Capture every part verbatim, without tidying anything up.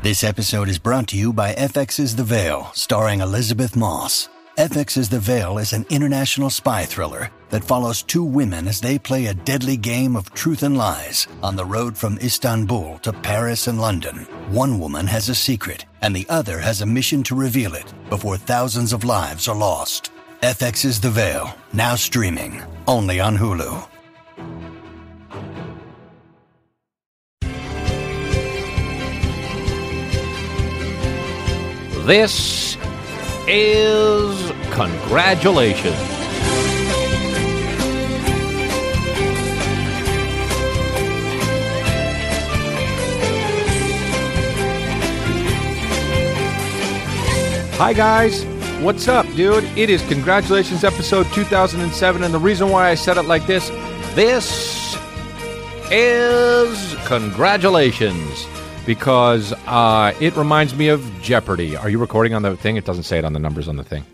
This episode is brought to you by F X's The Veil, starring Elizabeth Moss. F X's The Veil is an international spy thriller that follows two women as they play a deadly game of truth and lies on the road from Istanbul to Paris and London. One woman has a secret, and the other has a mission to reveal it before thousands of lives are lost. F X's The Veil, now streaming, only on Hulu. This is Congratulations. Hi guys, what's up, dude? It is Congratulations episode two thousand seven, and the reason why I said it like this, this is Congratulations. Because uh, it reminds me of Jeopardy. Are you recording on the thing? It doesn't say it on the numbers on the thing.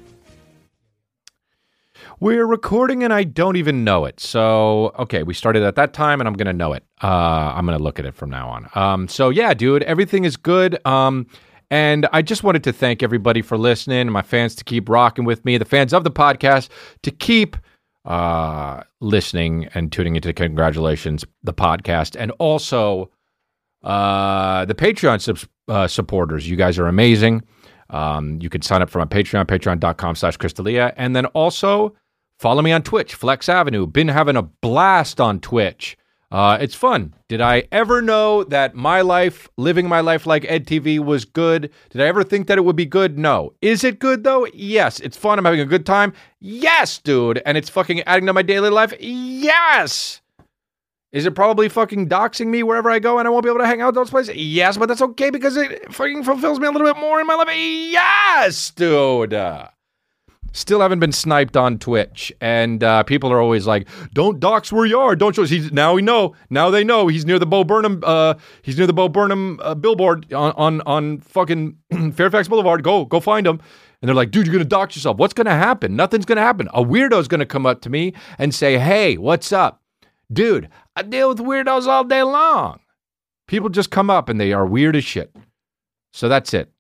We're recording and I don't even know it. So, okay, we started at that time and I'm going to know it. Uh, I'm going to look at it from now on. Um, so, yeah, dude, everything is good. Um, and I just wanted to thank everybody for listening, my fans to keep rocking with me, the fans of the podcast to keep uh, listening and tuning into Congratulations, the podcast, and also... Uh, the Patreon sub- uh, supporters, you guys are amazing. Um, you can sign up for my Patreon, patreon.com slash Crystalia. And then also follow me on Twitch, Flex Avenue. Been having a blast on Twitch. Uh, it's fun. Did I ever know that my life, living my life like Ed T V was good? Did I ever think that it would be good? No. Is it good though? Yes. It's fun. I'm having a good time. Yes, dude. And it's fucking adding to my daily life. Yes. Is it probably fucking doxing me wherever I go and I won't be able to hang out at those places? Yes, but that's okay because it fucking fulfills me a little bit more in my life. Yes, dude. Uh, still haven't been sniped on Twitch. And uh, people are always like, don't dox where you are. Don't show us. He's, now we know. Now they know. He's near the Bo Burnham. Uh, he's near the Bo Burnham uh, billboard on, on, on fucking Fairfax Boulevard. Go, go find him. And they're like, dude, you're going to dox yourself. What's going to happen? Nothing's going to happen. A weirdo's going to come up to me and say, hey, what's up? Dude, I deal with weirdos all day long. People just come up and they are weird as shit. So that's it.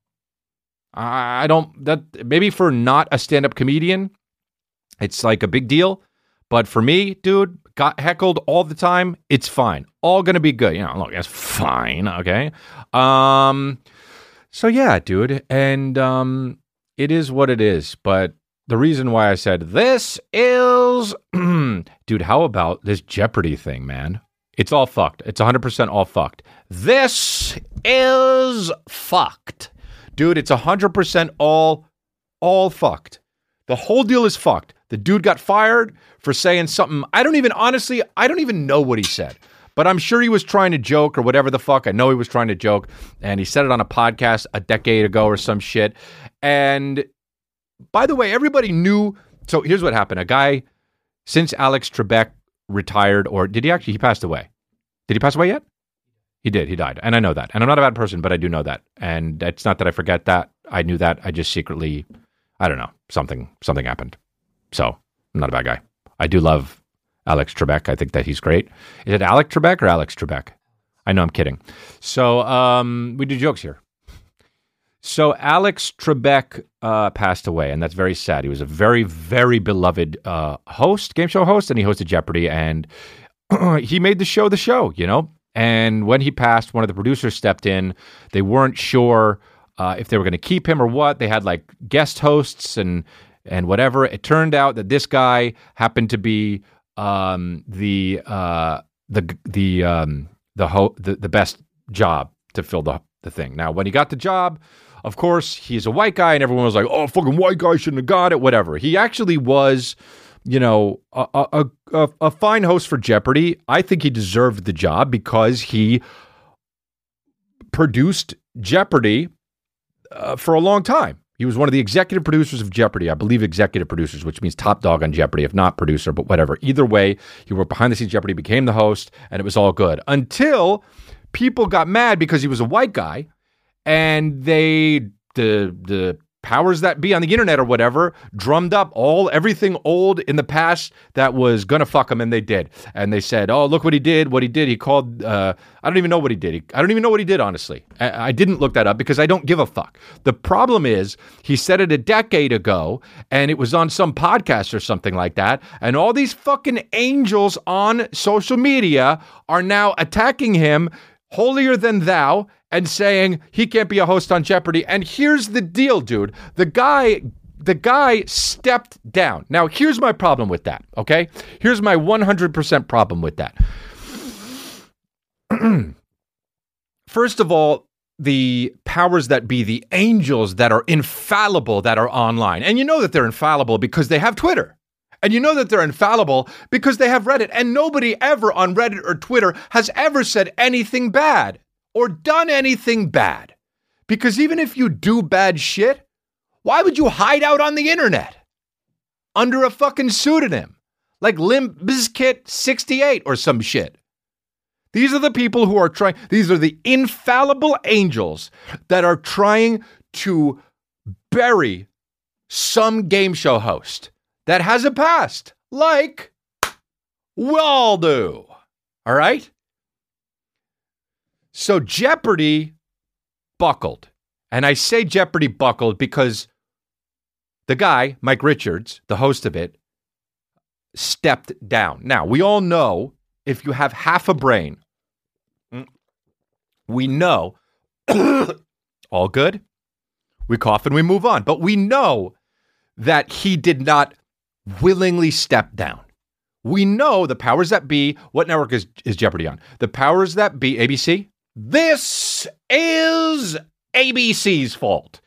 I don't, that maybe for not a stand-up comedian, it's like a big deal. But for me, dude, got heckled all the time. It's fine. All going to be good. You know, look, it's fine. Okay. Um, so yeah, dude. And um, it is what it is. But the reason why I said this is, dude, how about this Jeopardy thing, man? It's all fucked. It's one hundred percent all fucked. This is fucked. Dude, it's one hundred percent all, all fucked. The whole deal is fucked. The dude got fired for saying something. I don't even, honestly, I don't even know what he said. But I'm sure he was trying to joke or whatever the fuck. I know he was trying to joke. And he said it on a podcast a decade ago or some shit. And... by the way, everybody knew. So here's what happened. A guy, since Alex Trebek retired, or did he actually? He passed away. Did he pass away yet? He did. He died. And I know that. And I'm not a bad person, but I do know that. And it's not that I forget that. I knew that. I just secretly, I don't know, something, something happened. So I'm not a bad guy. I do love Alex Trebek. I think that he's great. Is it Alex Trebek or Alex Trebek? I know I'm kidding. So um, we do jokes here. So Alex Trebek uh, passed away, and that's very sad. He was a very, very beloved uh, host, game show host, and he hosted Jeopardy, and he made the show the show, you know? And when he passed, one of the producers stepped in. They weren't sure uh, if they were going to keep him or what. They had, like, guest hosts and and whatever. It turned out that this guy happened to be um, the uh, the the um, the, ho- the the best job to fill the the thing. Now, when he got the job, of course, he's a white guy, and everyone was like, oh, fucking white guy shouldn't have got it, whatever. He actually was, you know, a, a, a, a fine host for Jeopardy. I think he deserved the job because he produced Jeopardy uh, for a long time. He was one of the executive producers of Jeopardy. I believe executive producers, which means top dog on Jeopardy, if not producer, but whatever. Either way, he worked behind the scenes Jeopardy, became the host, and it was all good. Until people got mad because he was a white guy, and they, the the powers that be on the internet or whatever drummed up all everything old in the past that was gonna fuck him, and they did. And they said, oh, look what he did, what he did. He called, uh, I don't even know what he did. He, I don't even know what he did, honestly. I, I didn't look that up because I don't give a fuck. The problem is he said it a decade ago, and it was on some podcast or something like that, and all these fucking angels on social media are now attacking him holier than thou and saying he can't be a host on Jeopardy. And here's the deal, dude. The guy, the guy stepped down. Now, here's my problem with that, okay? Here's my one hundred percent problem with that. First of all, the powers that be, the angels that are infallible that are online. And you know that they're infallible because they have Twitter. And you know that they're infallible because they have Reddit. And nobody ever on Reddit or Twitter has ever said anything bad or done anything bad. Because even if you do bad shit, why would you hide out on the internet under a fucking pseudonym like Limp Bizkit sixty-eight or some shit? These are the people who are trying, these are the infallible angels that are trying to bury some game show host that has a past, like Waldo. All right? So Jeopardy buckled. And I say Jeopardy buckled because the guy, Mike Richards, the host of it, stepped down. Now, we all know if you have half a brain, we know, all good, we cough and we move on. But we know that he did not willingly step down. We know the powers that be. What network is, is Jeopardy on? The powers that be, A B C? This is A B C's fault.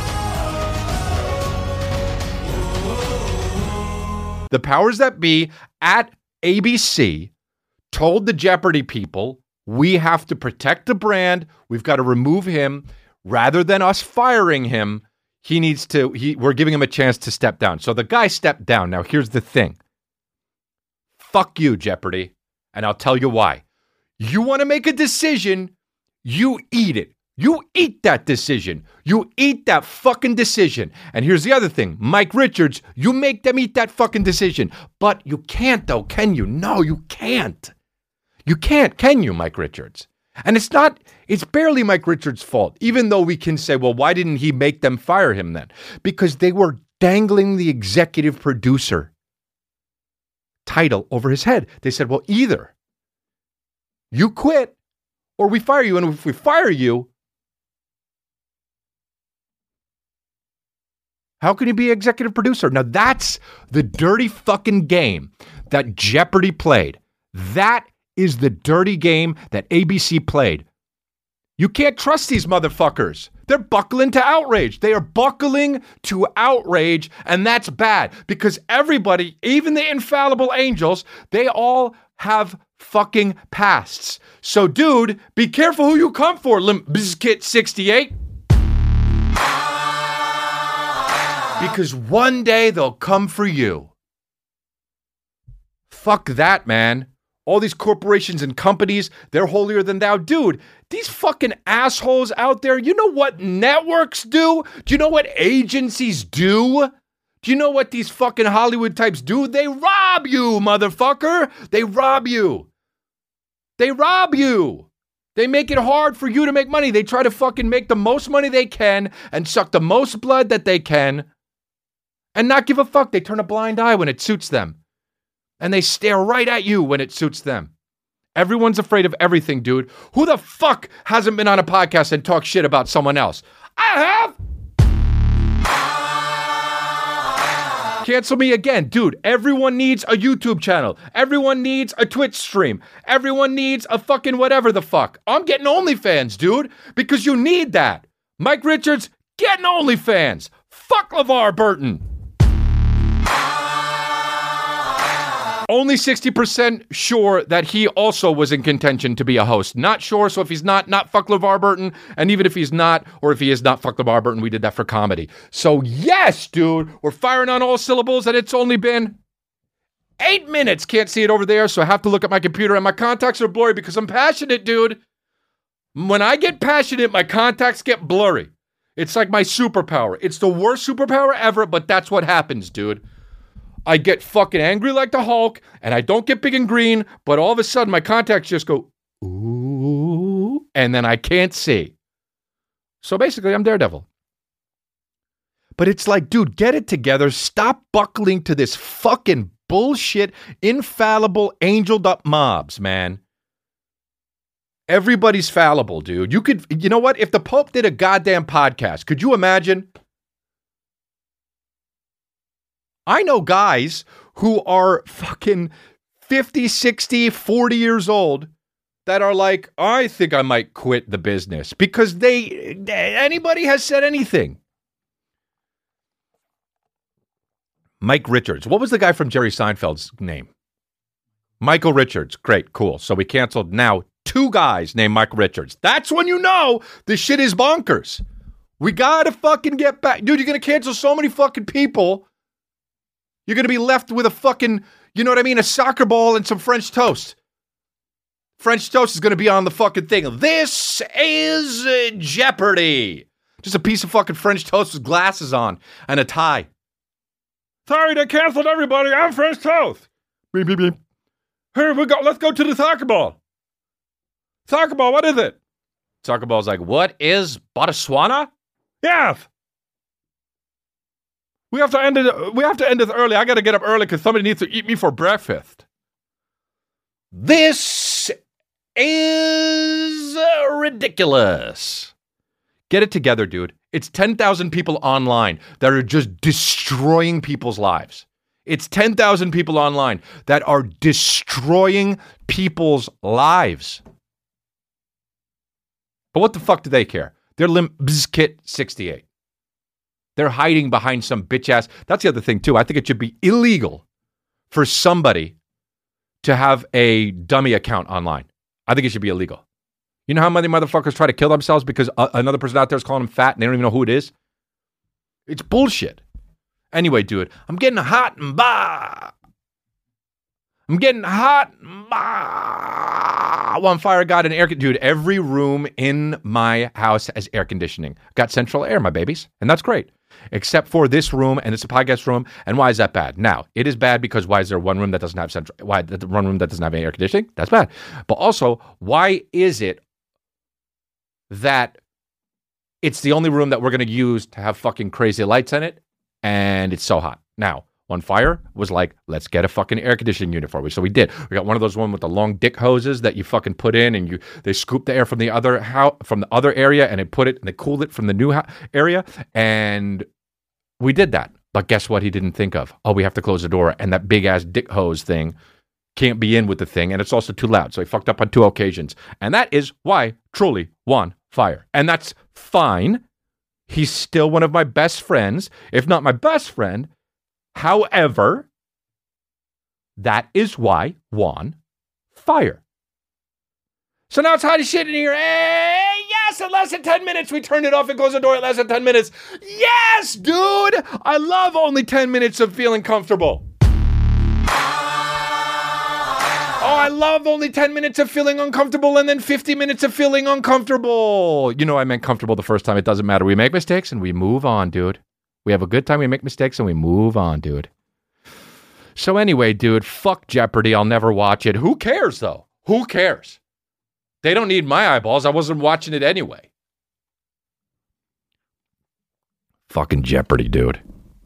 The powers that be at A B C told the Jeopardy people, we have to protect the brand. We've got to remove him. Rather than us firing him, he needs to, he, we're giving him a chance to step down. So the guy stepped down. Now, here's the thing. Fuck you, Jeopardy. And I'll tell you why. You want to make a decision, you eat it. You eat that decision. You eat that fucking decision. And here's the other thing. Mike Richards, you make them eat that fucking decision. But you can't, though, can you? No, you can't. You can't, can you, Mike Richards? And it's not, it's barely Mike Richards' fault, even though we can say, well, why didn't he make them fire him then? Because they were dangling the executive producer title over his head. They said, well, either you quit or we fire you. And if we fire you, how can you be executive producer? Now, that's the dirty fucking game that Jeopardy played. That is the dirty game that A B C played. You can't trust these motherfuckers. They're buckling to outrage. They are buckling to outrage, and that's bad because everybody, even the infallible angels, they all have fucking pasts. So, dude, be careful who you come for, Limp Bizkit sixty-eight. Because one day they'll come for you. Fuck that, man. All these corporations and companies, they're holier than thou. Dude, these fucking assholes out there, you know what networks do? Do you know what agencies do? Do you know what these fucking Hollywood types do? They rob you, motherfucker. They rob you. They rob you. They make it hard for you to make money. They try to fucking make the most money they can and suck the most blood that they can and not give a fuck. They turn a blind eye when it suits them. And they stare right at you when it suits them. Everyone's afraid of everything, dude. Who the fuck hasn't been on a podcast and talked shit about someone else? I have. Cancel me again. Dude, everyone needs a YouTube channel. Everyone needs a Twitch stream. Everyone needs a fucking whatever the fuck. I'm getting OnlyFans, dude, because you need that. Mike Richards, getting OnlyFans. Fuck LeVar Burton. Only sixty percent sure that he also was in contention to be a host. Not sure, so if he's not, not fuck LeVar Burton. And even if he's not, or if he is not, fuck LeVar Burton, we did that for comedy. So yes, dude, we're firing on all syllables, and it's only been eight minutes. Can't see it over there, so I have to look at my computer, and my contacts are blurry because I'm passionate, dude. When I get passionate, my contacts get blurry. It's like my superpower. It's the worst superpower ever, but that's what happens, dude. I get fucking angry like the Hulk, and I don't get big and green, but all of a sudden my contacts just go, ooh, and then I can't see. So basically, I'm Daredevil. But it's like, dude, get it together. Stop buckling to this fucking bullshit, infallible, angeled up mobs, man. Everybody's fallible, dude. You could, you know what? If the Pope did a goddamn podcast, could you imagine? I know guys who are fucking fifty, sixty, forty years old that are like, I think I might quit the business because they, anybody has said anything. Mike Richards. What was the guy from Jerry Seinfeld's name? Michael Richards. Great, cool. So we canceled now two guys named Michael Richards. That's when you know this shit is bonkers. We gotta fucking get back. Dude, you're gonna cancel so many fucking people. You're going to be left with a fucking, you know what I mean, a soccer ball and some French toast. French toast is going to be on the fucking thing. This is uh, Jeopardy. Just a piece of fucking French toast with glasses on and a tie. Sorry, they canceled everybody. I'm French toast. Beep, beep, beep. Here we go. Let's go to the soccer ball. Soccer ball, what is it? Soccer ball's like, what is Botswana? Yes. We have to end it. We have to end this early. I got to get up early because somebody needs to eat me for breakfast. This is ridiculous. Get it together, dude. It's ten thousand people online that are just destroying people's lives. It's ten thousand people online that are destroying people's lives. But what the fuck do they care? They're Limp Bizkit sixty-eight. They're hiding behind some bitch ass. That's the other thing, too. I think it should be illegal for somebody to have a dummy account online. I think it should be illegal. You know how many motherfuckers try to kill themselves because uh, another person out there is calling them fat and they don't even know who it is? It's bullshit. Anyway, dude, I'm getting hot and bah. I'm getting hot and bah. One fire got an air conditioning. Dude, every room in my house has air conditioning. Got central air, my babies. And that's great. Except for this room, and it's a podcast room. And why is that bad? Now, it is bad because why is there one room that doesn't have central? Why the one room that doesn't have any air conditioning? That's bad. But also, why is it that it's the only room that we're going to use to have fucking crazy lights in it, and it's so hot? Now, One Fire was like, let's get a fucking air conditioning unit for me. So we did. We got one of those one with the long dick hoses that you fucking put in, and you they scoop the air from the other how from the other area, and they put it and they cooled it from the new ha- area, and we did that. But guess what? He didn't think of. Oh, we have to close the door, and that big ass dick hose thing can't be in with the thing, and it's also too loud. So he fucked up on two occasions, and that is why truly One Fire, and that's fine. He's still one of my best friends, if not my best friend. However, that is why One Fire. So now it's hot as shit in here. Hey, yes, in less than ten minutes, we turned it off and closed the door in less than ten minutes. Yes, dude. I love only ten minutes of feeling comfortable. Oh, I love only ten minutes of feeling uncomfortable and then fifty minutes of feeling uncomfortable. You know, I meant comfortable the first time. It doesn't matter. We make mistakes and we move on, dude. We have a good time, we make mistakes, and we move on, dude. So anyway, dude, fuck Jeopardy. I'll never watch it. Who cares, though? Who cares? They don't need my eyeballs. I wasn't watching it anyway. Fucking Jeopardy, dude.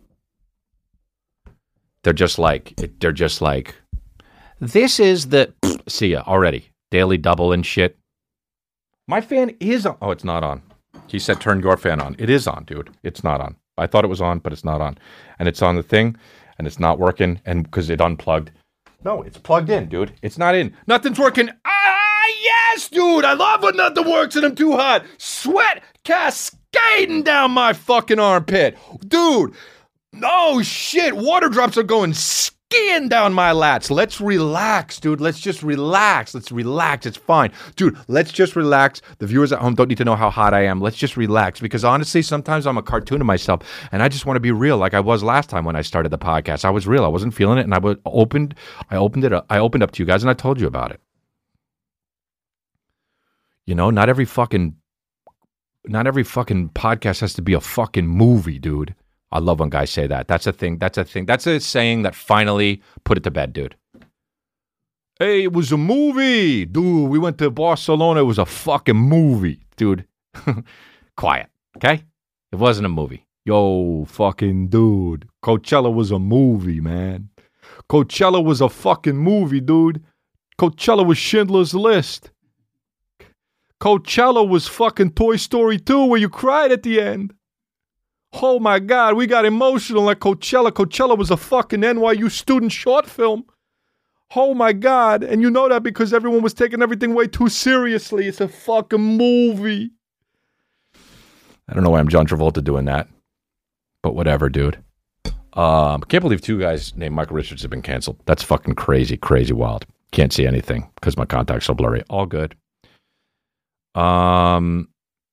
They're just like, they're just like, this is the, see ya, already. Daily Double and shit. My fan is on. Oh, it's not on. He said turn your fan on. It is on, dude. It's not on. I thought it was on, but it's not on. And it's on the thing, and it's not working, and because it unplugged. No, it's plugged in, dude. It's not in. Nothing's working. Ah, yes, dude. I love when nothing works and I'm too hot. Sweat cascading down my fucking armpit. Dude. Oh, shit. Water drops are going skiing down my lats. Let's relax, dude. Let's just relax. Let's relax. It's fine. Dude, let's just relax. The viewers at home don't need to know how hot I am. Let's just relax because honestly, sometimes I'm a cartoon of myself and I just want to be real like I was last time when I started the podcast. I was real. I wasn't feeling it and I would opened I opened it up. I opened up to you guys and I told you about it. You know, not every fucking not every fucking podcast has to be a fucking movie, dude. I love when guys say that. That's a thing. That's a thing. That's a saying that finally put it to bed, dude. Hey, it was a movie, dude. We went to Barcelona. It was a fucking movie, dude. Quiet, okay? It wasn't a movie. Yo, fucking dude. Coachella was a movie, man. Coachella was a fucking movie, dude. Coachella was Schindler's List. Coachella was fucking Toy Story two where you cried at the end. Oh my God, we got emotional at Coachella. Coachella was a fucking N Y U student short film. Oh my God. And you know that because everyone was taking everything way too seriously. It's a fucking movie. I don't know why I'm John Travolta doing that. But whatever, dude. Um, I can't believe two guys named Michael Richards have been canceled. That's fucking crazy, crazy wild. Can't see anything because my contact's so blurry. All good. Um,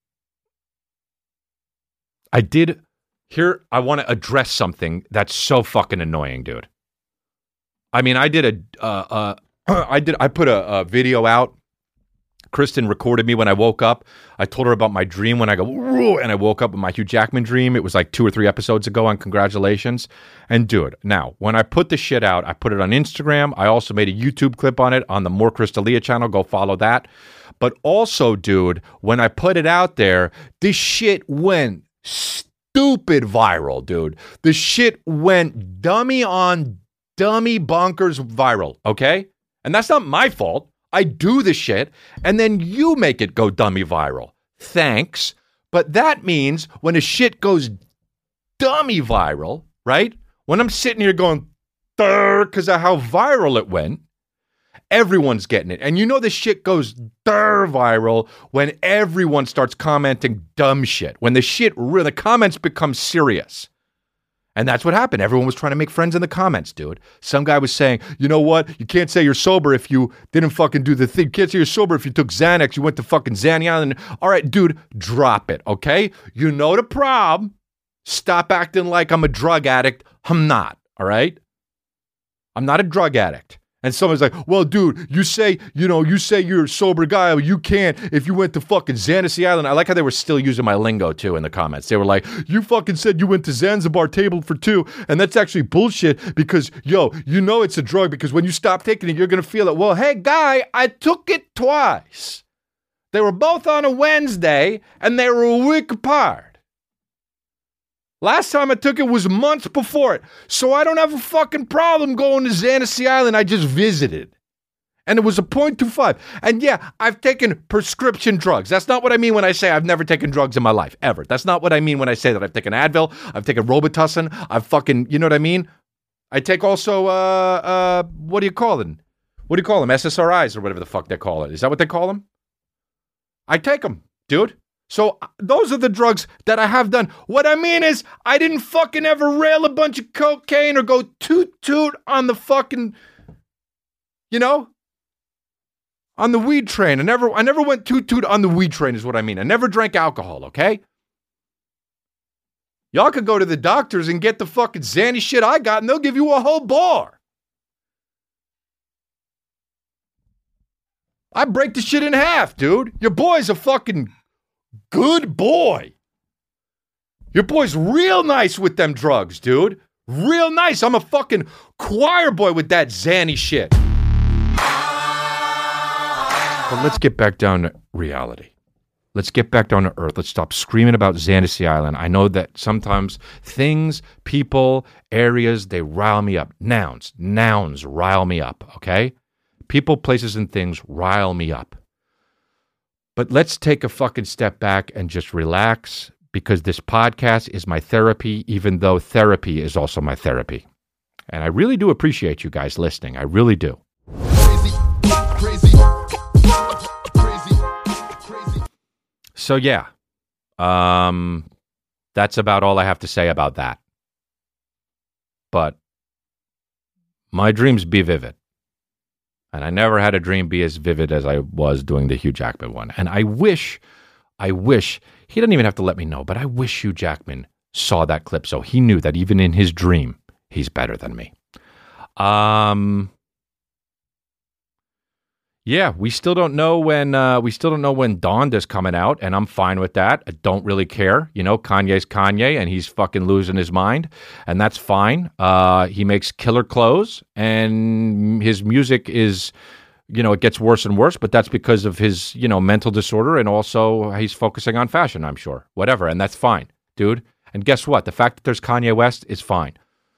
I did... Here, I want to address something that's so fucking annoying, dude. I mean, I did a, uh, uh, I did, I put a, a video out. Kristen recorded me when I woke up. I told her about my dream when I go, whoa, and I woke up with my Hugh Jackman dream. It was like two or three episodes ago on Congratulations. And dude, now, when I put the shit out, I put it on Instagram. I also made a YouTube clip on it on the More Crystalia channel. Go follow that. But also, dude, when I put it out there, this shit went stupid viral, dude. The shit went dummy on dummy bonkers viral, okay? And that's not my fault. I do the shit, and then you make it go dummy viral. Thanks. But that means when a shit goes dummy viral, right? When I'm sitting here going, because of how viral it went, everyone's getting it. And you know the shit goes durr viral when everyone starts commenting dumb shit. When the shit, the comments become serious. And that's what happened. Everyone was trying to make friends in the comments, dude. Some guy was saying, you know what? You can't say you're sober if you didn't fucking do the thing. You can't say you're sober if you took Xanax. You went to fucking Zanny Island. All right, dude, drop it, okay? You know the problem. Stop acting like I'm a drug addict. I'm not, all right? I'm not a drug addict. And someone's like, well, dude, you say, you know, you say you're a sober guy. Or you can't if you went to fucking Zanzibar Island. I like how they were still using my lingo, too, in the comments. They were like, you fucking said you went to Zanzibar tabled for two. And that's actually bullshit because, yo, you know it's a drug because when you stop taking it, you're going to feel it. Well, hey, guy, I took it twice. They were both on a Wednesday and they were a week apart. Last time I took it was months before it. So I don't have a fucking problem going to Zanzibar Island. I just visited. And it was a point two five. And yeah, I've taken prescription drugs. That's not what I mean when I say I've never taken drugs in my life, ever. That's not what I mean when I say that I've taken Advil, I've taken Robitussin, I've fucking, you know what I mean? I take also, uh, uh, what do you call them? What do you call them? S S R Is or whatever the fuck they call it. Is that what they call them? I take them, dude. So those are the drugs that I have done. What I mean is I didn't fucking ever rail a bunch of cocaine or go toot toot on the fucking, you know, on the weed train. I never, I never went toot toot on the weed train is what I mean. I never drank alcohol, okay? Y'all could go to the doctors and get the fucking Zanny shit I got and they'll give you a whole bar. I break the shit in half, dude. Your boy's a fucking good boy. Your boy's real nice with them drugs, dude. Real nice. I'm a fucking choir boy with that Zanny shit. But let's get back down to reality. Let's get back down to earth. Let's stop screaming about Zanzibar Island. I know that sometimes things, people, areas, they rile me up. Nouns. Nouns rile me up, okay? People, places, and things rile me up. But let's take a fucking step back and just relax because this podcast is my therapy, even though therapy is also my therapy. And I really do appreciate you guys listening. I really do. Crazy, crazy, crazy, crazy. So yeah, um, that's about all I have to say about that. But my dreams be vivid. And I never had a dream be as vivid as I was doing the Hugh Jackman one. And I wish, I wish, he didn't even have to let me know, but I wish Hugh Jackman saw that clip so he knew that even in his dream, he's better than me. Um, Yeah, we still don't know when uh, we still don't know when Donda's coming out, and I'm fine with that. I don't really care. You know, Kanye's Kanye, and he's fucking losing his mind, and that's fine. Uh, he makes killer clothes, and his music is, you know, it gets worse and worse, but that's because of his, you know, mental disorder, and also he's focusing on fashion, I'm sure. Whatever, and that's fine, dude. And guess what? The fact that there's Kanye West is fine.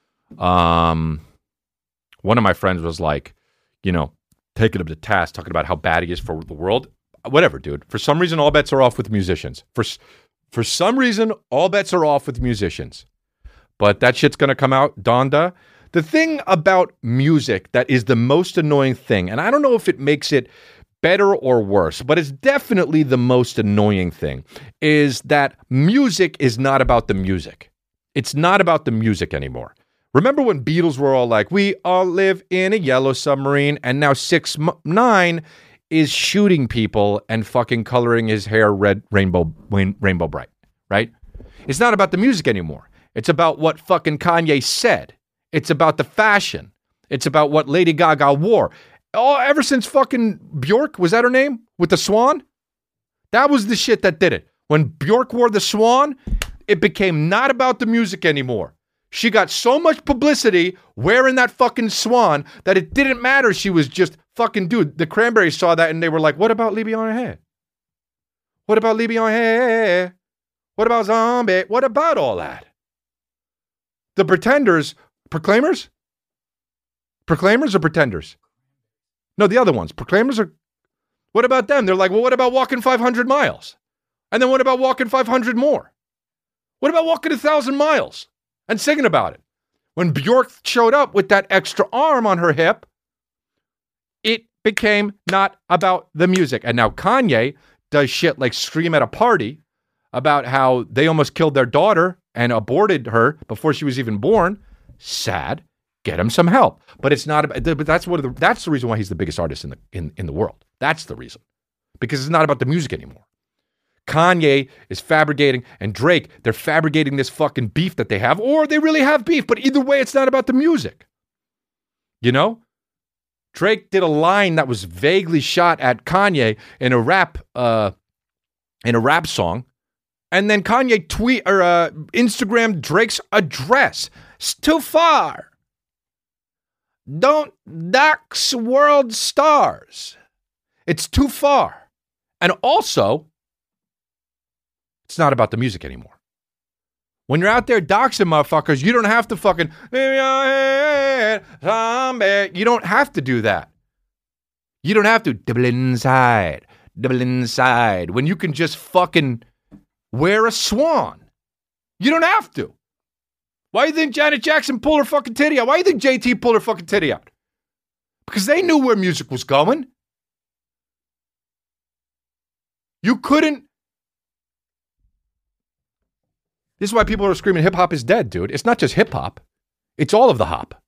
Um, one of my friends was like, you know, taking him to task, talking about how bad he is for the world. Whatever, dude. For some reason, all bets are off with musicians. For for some reason, all bets are off with musicians. But that shit's going to come out, Donda. The thing about music that is the most annoying thing, and I don't know if it makes it better or worse, but it's definitely the most annoying thing, is that music is not about the music. It's not about the music anymore. Remember when Beatles were all like, we all live in a yellow submarine, and now six nine is shooting people and fucking coloring his hair red, rainbow, rainbow bright, right? It's not about the music anymore. It's about what fucking Kanye said. It's about the fashion. It's about what Lady Gaga wore. Oh, ever since fucking Bjork, was that her name? With the swan? That was the shit that did it. When Bjork wore the swan, it became not about the music anymore. She got so much publicity wearing that fucking swan that it didn't matter. She was just fucking, dude, the Cranberries saw that and they were like, what about Libby on her head? What about Libby on her head? What about Zombie? What about all that? The Pretenders, Proclaimers? Proclaimers or Pretenders? No, the other ones. Proclaimers are, what about them? They're like, well, what about walking five hundred miles? And then what about walking five hundred more? What about walking a thousand miles? And singing about it. When Bjork showed up with that extra arm on her hip, it became not about the music. And now Kanye does shit like scream at a party about how they almost killed their daughter and aborted her before she was even born. Sad. Get him some help. But it's not about, but that's what the, that's the reason why he's the biggest artist in the in, in the world. That's the reason. Because it's not about the music anymore. Kanye is fabricating, and Drake, they're fabricating this fucking beef that they have, or they really have beef, but either way, it's not about the music. You know? Drake did a line that was vaguely shot at Kanye in a rap, uh, in a rap song, and then Kanye tweet or uh, Instagram Drake's address. It's too far. Don't dox world stars. It's too far. And also, it's not about the music anymore. When you're out there doxing motherfuckers, you don't have to fucking, you don't have to do that. You don't have to double inside, double inside, when you can just fucking wear a swan. You don't have to. Why do you think Janet Jackson pulled her fucking titty out? Why do you think J T pulled her fucking titty out? Because they knew where music was going. You couldn't. This is why people are screaming hip hop is dead, dude. It's not just hip hop. It's all of the hop.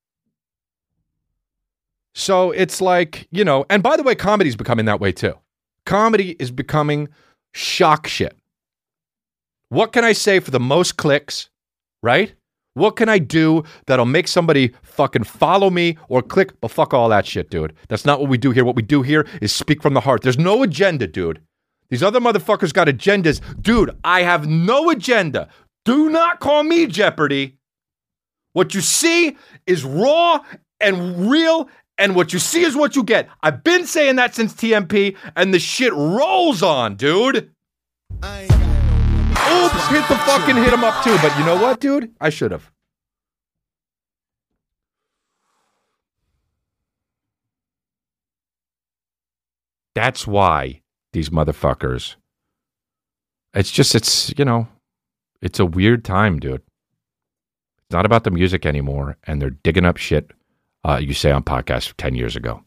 So it's like, you know, and by the way, comedy's becoming that way too. Comedy is becoming shock shit. What can I say for the most clicks, right? What can I do that'll make somebody fucking follow me or click? But fuck all that shit, dude. That's not what we do here. What we do here is speak from the heart. There's no agenda, dude. These other motherfuckers got agendas. Dude, I have no agenda. Do not call me Jeopardy. What you see is raw and real, and what you see is what you get. I've been saying that since T M P, and the shit rolls on, dude. Oops, hit the fucking hit him up too. But you know what, dude? I should have. That's why these motherfuckers. It's just, it's, you know, it's a weird time, dude. It's not about the music anymore, and they're digging up shit uh, you say on podcasts ten years ago.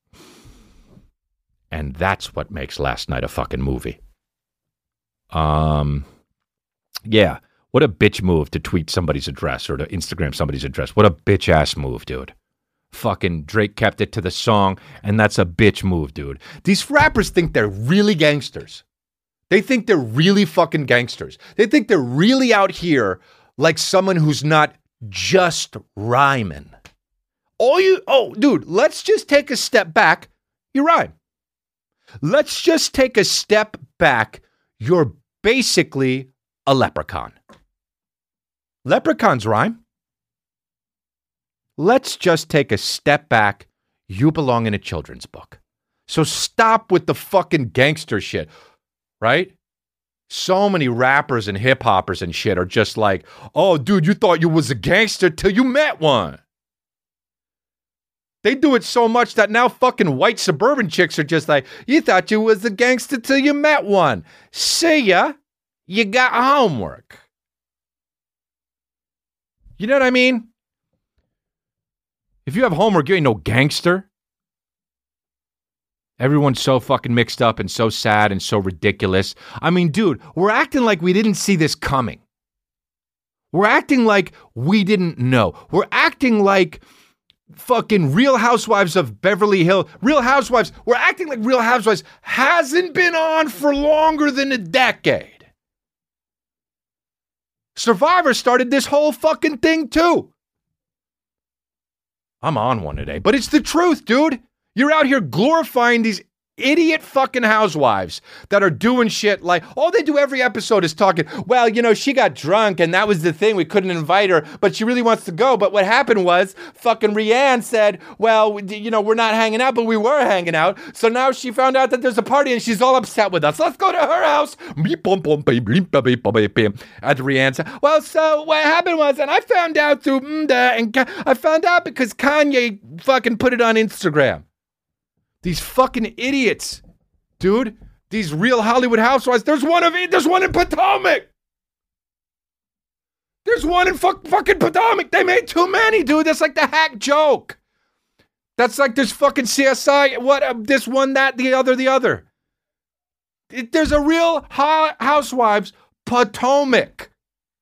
And that's what makes Last Night a fucking movie. Um, yeah, what a bitch move to tweet somebody's address or to Instagram somebody's address. What a bitch ass move, dude. Fucking Drake kept it to the song, and that's a bitch move, dude. These rappers think they're really gangsters. They think they're really fucking gangsters. They think they're really out here like someone who's not just rhyming. All you, oh, dude, let's just take a step back You rhyme. Let's just take a step back. You're basically a leprechaun. Leprechauns rhyme. Let's just take a step back. You belong in a children's book. So stop with the fucking gangster shit, right? So many rappers and hip hoppers and shit are just like, oh, dude, you thought you was a gangster till you met one. They do it so much that now fucking white suburban chicks are just like, you thought you was a gangster till you met one. See ya. You got homework. You know what I mean? If you have homework, you ain't no gangster. Everyone's so fucking mixed up and so sad and so ridiculous. I mean, dude, we're acting like we didn't see this coming. We're acting like we didn't know. We're acting like fucking Real Housewives of Beverly Hills. Real Housewives, we're acting like Real Housewives hasn't been on for longer than a decade. Survivor started this whole fucking thing too. I'm on one today, but it's the truth, dude. You're out here glorifying these idiot fucking housewives that are doing shit like, all they do every episode is talking, well, you know, she got drunk and that was the thing. We couldn't invite her, but she really wants to go. But what happened was fucking Rianne said, well, you know, we're not hanging out, but we were hanging out. So now she found out that there's a party and she's all upset with us. Let's go to her house. And Rianne said, well, so what happened was, and I found out through, and I found out because Kanye fucking put it on Instagram. These fucking idiots, dude. These Real Hollywood Housewives. There's one of there's one in Potomac. There's one in fuck, fucking Potomac. They made too many, dude. That's like the hack joke. That's like this fucking C S I. What? Uh, this one, that, the other, the other. It, there's a Real ho- Housewives Potomac.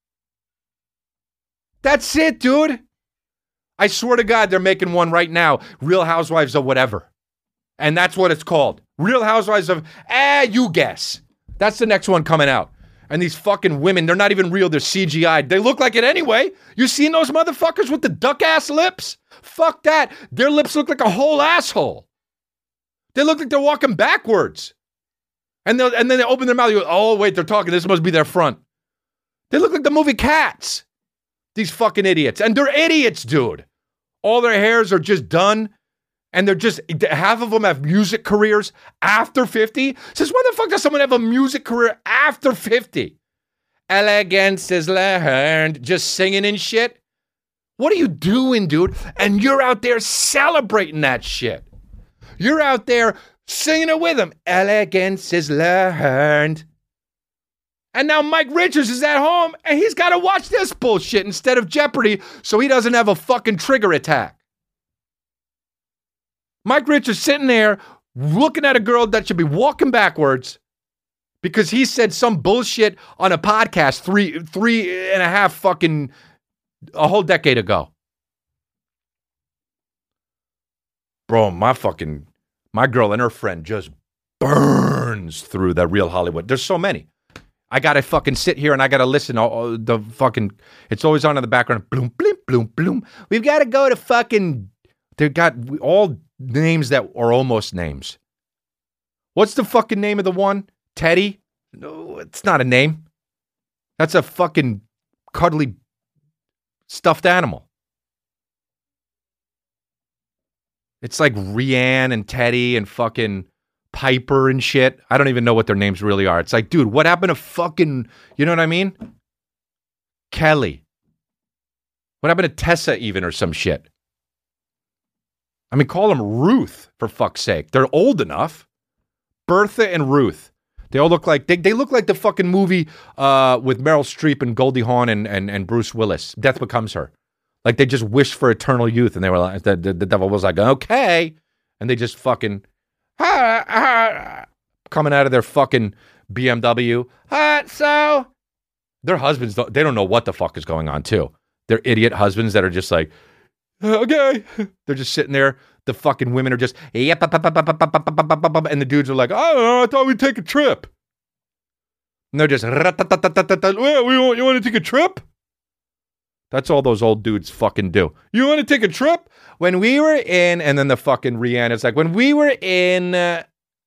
That's it, dude. I swear to God, they're making one right now. Real Housewives of whatever. And that's what it's called. Real Housewives of, ah, you guess. That's the next one coming out. And these fucking women, they're not even real. They're C G I'd. They look like it anyway. You seen those motherfuckers with the duck-ass lips? Fuck that. Their lips look like a whole asshole. They look like they're walking backwards. And, and then they open their mouth. You go, oh, wait, they're talking. This must be their front. They look like the movie Cats. These fucking idiots. And they're idiots, dude. All their hairs are just done. And they're just, half of them have music careers after fifty. Says, why the fuck does someone have a music career after fifty? Elegance is learned, just singing and shit. What are you doing, dude? And you're out there celebrating that shit. You're out there singing it with them. Elegance is learned. And now Mike Richards is at home and he's got to watch this bullshit instead of Jeopardy so he doesn't have a fucking trigger attack. Mike Richards sitting there looking at a girl that should be walking backwards because he said some bullshit on a podcast three, three and a half fucking, a whole decade ago. Bro, my fucking, my girl and her friend just burns through that Real Hollywood. There's so many. I got to fucking sit here and I got to listen. All the fucking, it's always on in the background. Bloom, bloom, bloom, bloom. We've got to go to fucking, they got all names that are almost names. What's the fucking name of the one? Teddy? No, it's not a name. That's a fucking cuddly stuffed animal. It's like Rianne and Teddy and fucking Piper and shit. I don't even know what their names really are. It's like, dude, what happened to fucking, you know what I mean? Kelly. What happened to Tessa even or some shit? I mean, call them Ruth, for fuck's sake. They're old enough. Bertha and Ruth. They all look like, they, they look like the fucking movie uh, with Meryl Streep and Goldie Hawn and, and, and Bruce Willis. Death Becomes Her. Like they just wished for eternal youth and they were like, the, the, the devil was like, okay. And they just fucking, ah, ah, coming out of their fucking B M W. Ah, so, their husbands, don't, they don't know what the fuck is going on too. They're idiot husbands that are just like, okay. They're just sitting there. The fucking women are just, yep, and the dudes are like, I don't know, I thought we'd take a trip. And they're just, well, you want to take a trip? That's all those old dudes fucking do. You want to take a trip? When we were in, and then the fucking Rihanna's like, when we were in uh,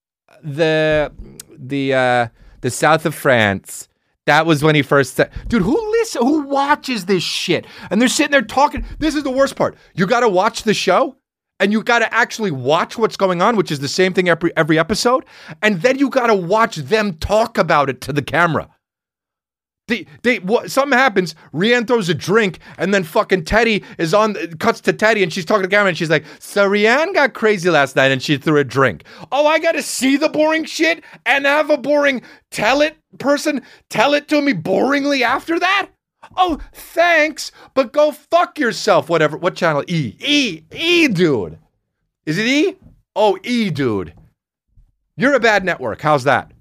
the the uh, the south of France, that was when he first said, dude, who listen, who watches this shit? And they're sitting there talking. This is the worst part. You got to watch the show, and you got to actually watch what's going on, which is the same thing every every episode, and then you got to watch them talk about it to the camera. They, they, what, something happens, Rihanna throws a drink, and then fucking Teddy is on, cuts to Teddy, and she's talking to the camera, and she's like, so Rihanna got crazy last night, and she threw a drink. Oh, I gotta see the boring shit, and have a boring tell it person tell it to me boringly after that? Oh, thanks, but go fuck yourself, whatever. What channel? E. E. E, dude. Is it E? Oh, E, dude. You're a bad network. How's that?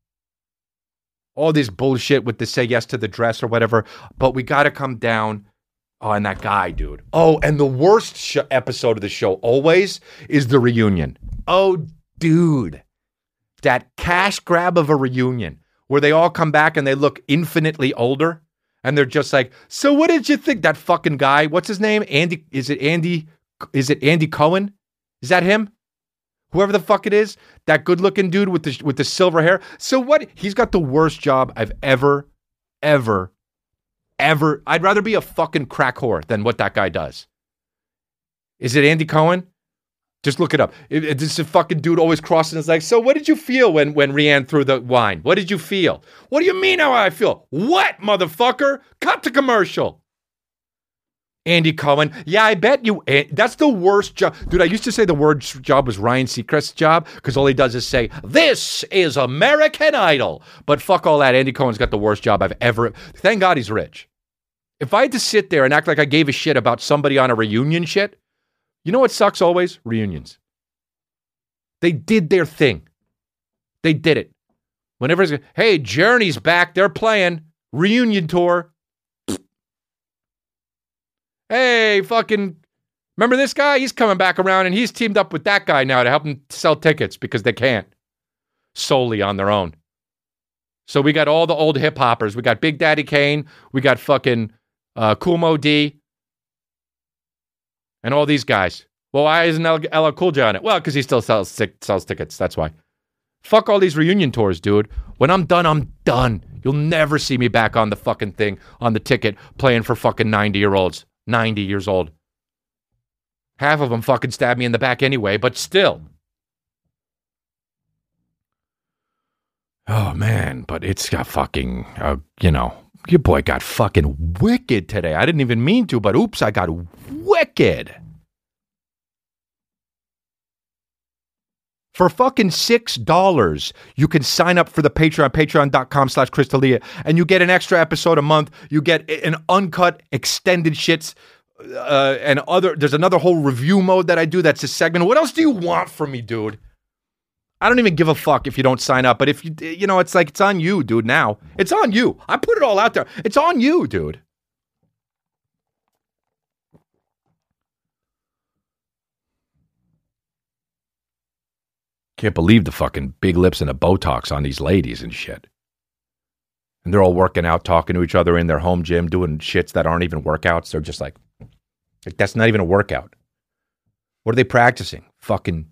All this bullshit with the say yes to the dress or whatever, but we got to come down. Oh, and that guy, dude. Oh, and the worst sh- episode of the show always is the reunion. Oh, dude. That cash grab of a reunion where they all come back and they look infinitely older and they're just like, so what did you think? That fucking guy, what's his name? Andy, is it Andy? Is it Andy Cohen? Is that him? Whoever the fuck it is, that good-looking dude with the with the silver hair. So what? He's got the worst job I've ever, ever, ever. I'd rather be a fucking crack whore than what that guy does. Is it Andy Cohen? Just look it up. It, it, this is a fucking dude always crossing his legs. So what did you feel when when Rihanna threw the wine? What did you feel? What do you mean how I feel? What, motherfucker? Cut to commercial. Andy Cohen. Yeah, I bet you. That's the worst job. Dude, I used to say the worst job was Ryan Seacrest's job because all he does is say, this is American Idol. But fuck all that. Andy Cohen's got the worst job I've ever. Thank God he's rich. If I had to sit there and act like I gave a shit about somebody on a reunion shit, you know what sucks always? Reunions. They did their thing. They did it. Whenever it's, hey, Journey's back. They're playing. Reunion tour. Hey, fucking, remember this guy? He's coming back around and he's teamed up with that guy now to help him sell tickets because they can't solely on their own. So we got all the old hip hoppers. We got Big Daddy Kane. We got fucking uh, Kool Moe Dee and all these guys. Well, why isn't L L Cool J on it? Well, because he still sells, sells tickets. That's why. Fuck all these reunion tours, dude. When I'm done, I'm done. You'll never see me back on the fucking thing, on the ticket, playing for fucking ninety-year-olds. ninety years old. Half of them fucking stabbed me in the back anyway, but still. Oh, man, but it's got fucking, uh, you know, your boy got fucking wicked today. I didn't even mean to, but oops, I got wicked. For fucking six dollars, you can sign up for the Patreon, patreon.com slash Chris D'Elia, and you get an extra episode a month. You get an uncut, extended shits, uh, and other, there's another whole review mode that I do that's a segment. What else do you want from me, dude? I don't even give a fuck if you don't sign up, but if you, you know, it's like, it's on you, dude, now. It's on you. I put it all out there. It's on you, dude. Can't believe the fucking big lips and the Botox on these ladies and shit. And they're all working out, talking to each other in their home gym, doing shits that aren't even workouts. They're just like, like that's not even a workout. What are they practicing? Fucking.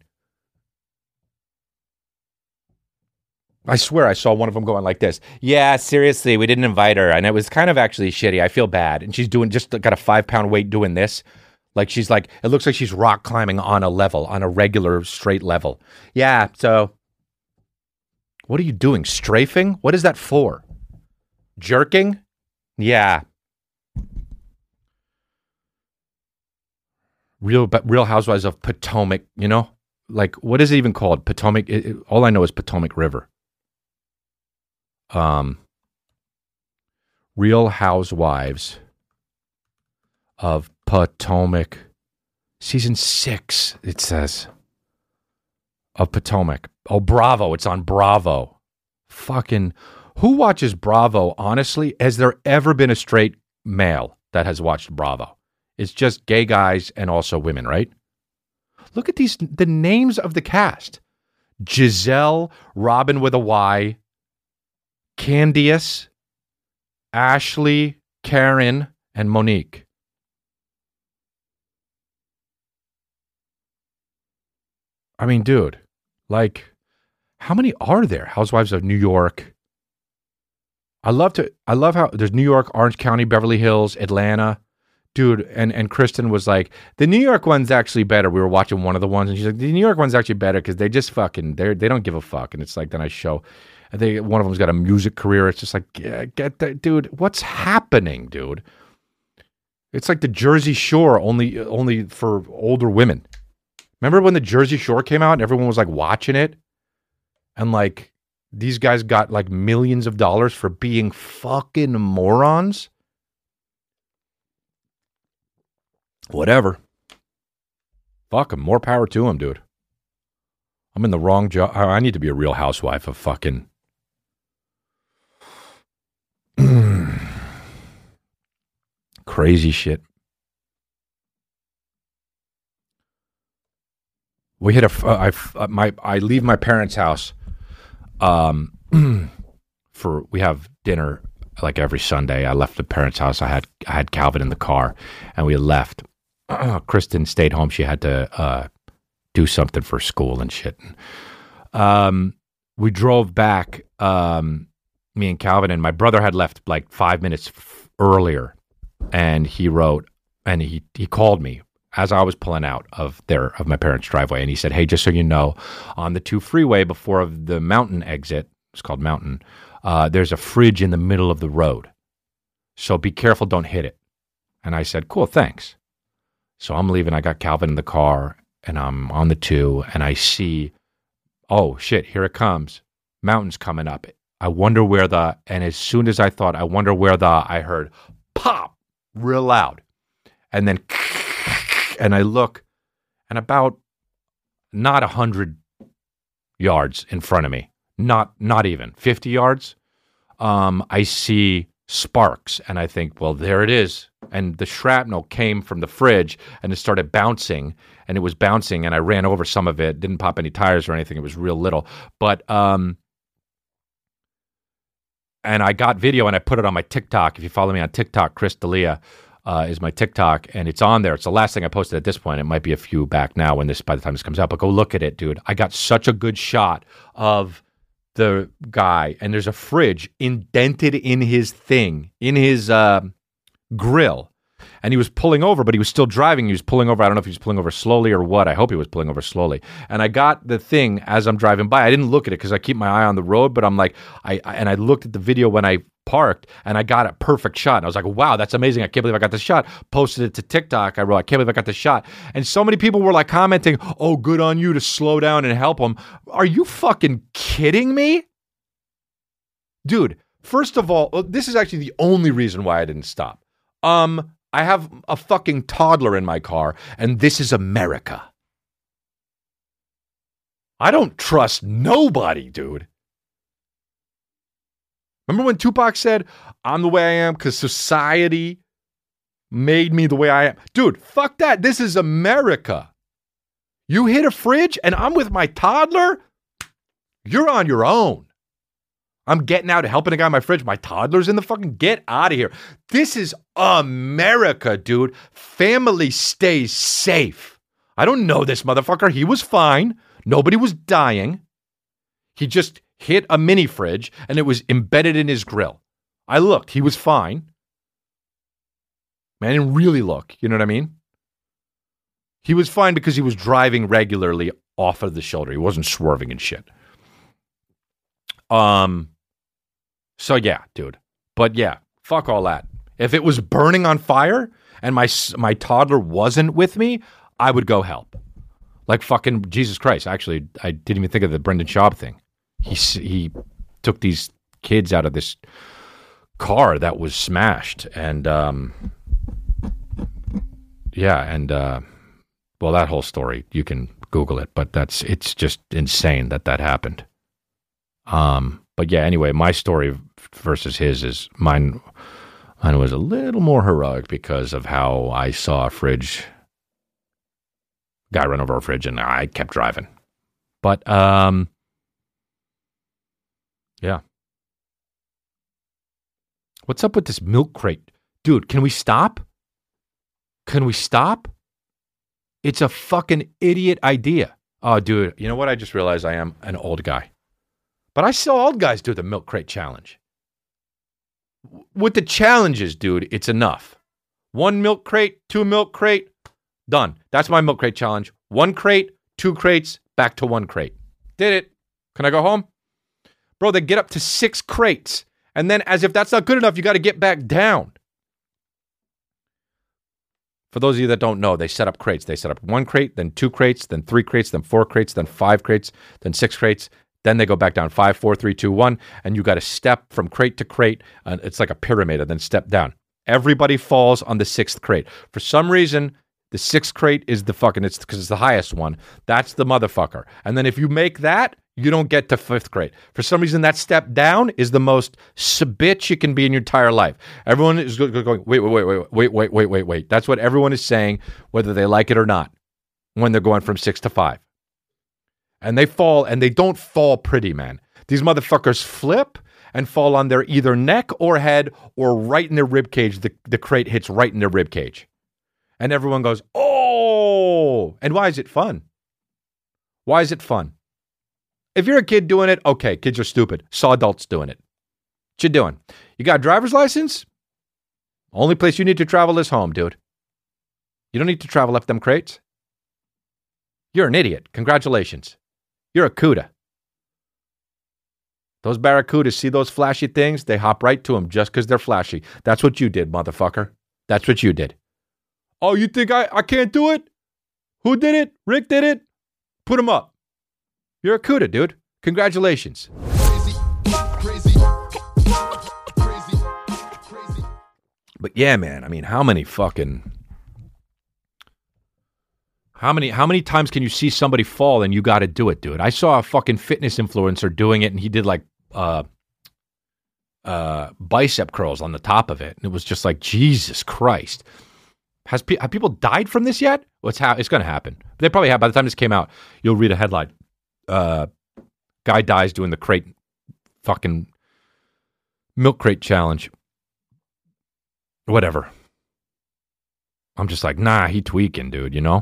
I swear I saw one of them going like this. Yeah, seriously, we didn't invite her. And it was kind of actually shitty. I feel bad. And she's doing, just got a five pound weight doing this. Like she's like, it looks like she's rock climbing on a level, on a regular straight level. Yeah, so what are you doing? Strafing? What is that for? Jerking? Yeah. Real but Real Housewives of Potomac, you know? Like, what is it even called? Potomac? It, it, all I know is Potomac River. Um, Real Housewives of Potomac, season six, it says, of Potomac. Oh, Bravo. It's on Bravo. Fucking, who watches Bravo, honestly? Has there ever been a straight male that has watched Bravo? It's just gay guys and also women, right? Look at these, the names of the cast. Giselle, Robin with a Y, Candiace, Ashley, Karen, and Monique. I mean, dude, like, how many are there? Housewives of New York. I love to. I love how there's New York, Orange County, Beverly Hills, Atlanta, dude. And and Kristen was like, the New York one's actually better. We were watching one of the ones, and she's like, the New York one's actually better because they just fucking they they don't give a fuck. And it's like, then I show, I think one of them's got a music career. It's just like, yeah, get that, dude. What's happening, dude? It's like the Jersey Shore, only only for older women. Remember when the Jersey Shore came out and everyone was like watching it? And like these guys got like millions of dollars for being fucking morons? Whatever. Fuck them. More power to them, dude. I'm in the wrong job. I need to be a real housewife of fucking... crazy shit. We hit a. Uh, I uh, my I leave my parents' house, um, for we have dinner like every Sunday. I left the parents' house. I had I had Calvin in the car, and we left. Uh, Kristen stayed home. She had to uh, do something for school and shit. Um, we drove back. Um, me and Calvin, and my brother had left like five minutes f- earlier, and he wrote and he he called me as I was pulling out of their of my parents' driveway, and he said, "Hey, just so you know, on the two freeway before of the Mountain exit, it's called Mountain, uh, there's a fridge in the middle of the road, so be careful, don't hit it." And I said, "Cool, thanks." So I'm leaving. I got Calvin in the car, and I'm on the two, and I see, oh shit, here it comes, Mountain's coming up. I wonder where the, and as soon as I thought, I wonder where the, I heard pop real loud, and then. And I look, and about not a hundred yards in front of me, not not even fifty yards, um, I see sparks, and I think, well, there it is. And the shrapnel came from the fridge, and it started bouncing, and it was bouncing, and I ran over some of it. Didn't pop any tires or anything. It was real little, but um, and I got video, and I put it on my TikTok. If you follow me on TikTok, Chris D'Elia. Uh, is my TikTok, and it's on there. It's the last thing I posted at this point. It might be a few back now when this, by the time this comes out, but go look at it, dude. I got such a good shot of the guy, and there's a fridge indented in his thing, in his uh, grill, and he was pulling over, but he was still driving. He was pulling over. I don't know if he was pulling over slowly or what. I hope he was pulling over slowly. And I got the thing as I'm driving by. I didn't look at it because I keep my eye on the road, but I'm like, I, I and I looked at the video when I parked, and I got a perfect shot. And I was like, wow, that's amazing. I can't believe I got this shot. Posted it to TikTok. I wrote, I can't believe I got this shot. And so many people were like commenting, oh, good on you to slow down and help him. Are you fucking kidding me? Dude, first of all, this is actually the only reason why I didn't stop. Um, I have a fucking toddler in my car, and this is America. I don't trust nobody, dude. Remember when Tupac said, I'm the way I am because society made me the way I am? Dude, fuck that. This is America. You hit a fridge and I'm with my toddler? You're on your own. I'm getting out, helping a guy in my fridge. My toddler's in the fucking, get out of here. This is America, dude. Family stays safe. I don't know this motherfucker. He was fine. Nobody was dying. He just hit a mini fridge and it was embedded in his grill. I looked. He was fine. Man, I didn't really look. You know what I mean? He was fine because he was driving regularly off of the shoulder. He wasn't swerving and shit. Um... So yeah, dude. But yeah, fuck all that. If it was burning on fire and my my toddler wasn't with me, I would go help. Like fucking Jesus Christ. Actually, I didn't even think of the Brendan Schaub thing. He he took these kids out of this car that was smashed, and um, yeah, and uh, well, that whole story, you can Google it, but that's it's just insane that that happened. Um. But yeah, anyway, my story versus his is mine. Mine was a little more heroic because of how I saw a fridge guy run over a fridge, and I kept driving. But um, yeah, what's up with this milk crate Dude, can we stop? Can we stop? It's a fucking idiot idea. Oh, dude, you know what? I just realized I am an old guy. But I saw old guys do the milk crate challenge. With the challenges, dude, it's enough. One milk crate, two milk crate, done. That's my milk crate challenge. One crate, two crates, back to one crate. Did it. Can I go home? Bro, they get up to six crates. And then as if that's not good enough, you got to get back down. For those of you that don't know, they set up crates. They set up one crate, then two crates, then three crates, then four crates, then five crates, then six crates. Then they go back down five, four, three, two, one, and you got to step from crate to crate. And it's like a pyramid, and then step down. Everybody falls on the sixth crate. For some reason, the sixth crate is the fucking, it's because it's the highest one. That's the motherfucker. And then if you make that, you don't get to fifth crate. For some reason, that step down is the most bitch you can be in your entire life. Everyone is going, wait, wait, wait, wait, wait, wait, wait, wait, wait. That's what everyone is saying, whether they like it or not, when they're going from six to five. And they fall, and they don't fall pretty, man. These motherfuckers flip and fall on their either neck or head or right in their rib cage. The, the crate hits right in their rib cage. And everyone goes, oh! And why is it fun? Why is it fun? If you're a kid doing it, okay, kids are stupid. Saw adults doing it. What you doing? You got a driver's license? Only place you need to travel is home, dude. You don't need to travel up them crates. You're an idiot. Congratulations. You're a CUDA. Those barracudas see those flashy things, they hop right to them just because they're flashy. That's what you did, motherfucker. That's what you did. Oh, you think I, I can't do it? Who did it? Rick did it? Put him up. You're a CUDA, dude. Congratulations. Crazy, crazy, crazy, crazy. But yeah, man, I mean, how many fucking... How many how many times can you see somebody fall and you got to do it, dude? I saw a fucking fitness influencer doing it, and he did like uh, uh, bicep curls on the top of it, and it was just like, Jesus Christ. Has pe- have people died from this yet? Well, it's, ha- it's going to happen. They probably have. By the time this came out, you'll read a headline. Uh, guy dies doing the crate fucking milk crate challenge. Whatever. I'm just like, nah, he tweaking, dude, you know?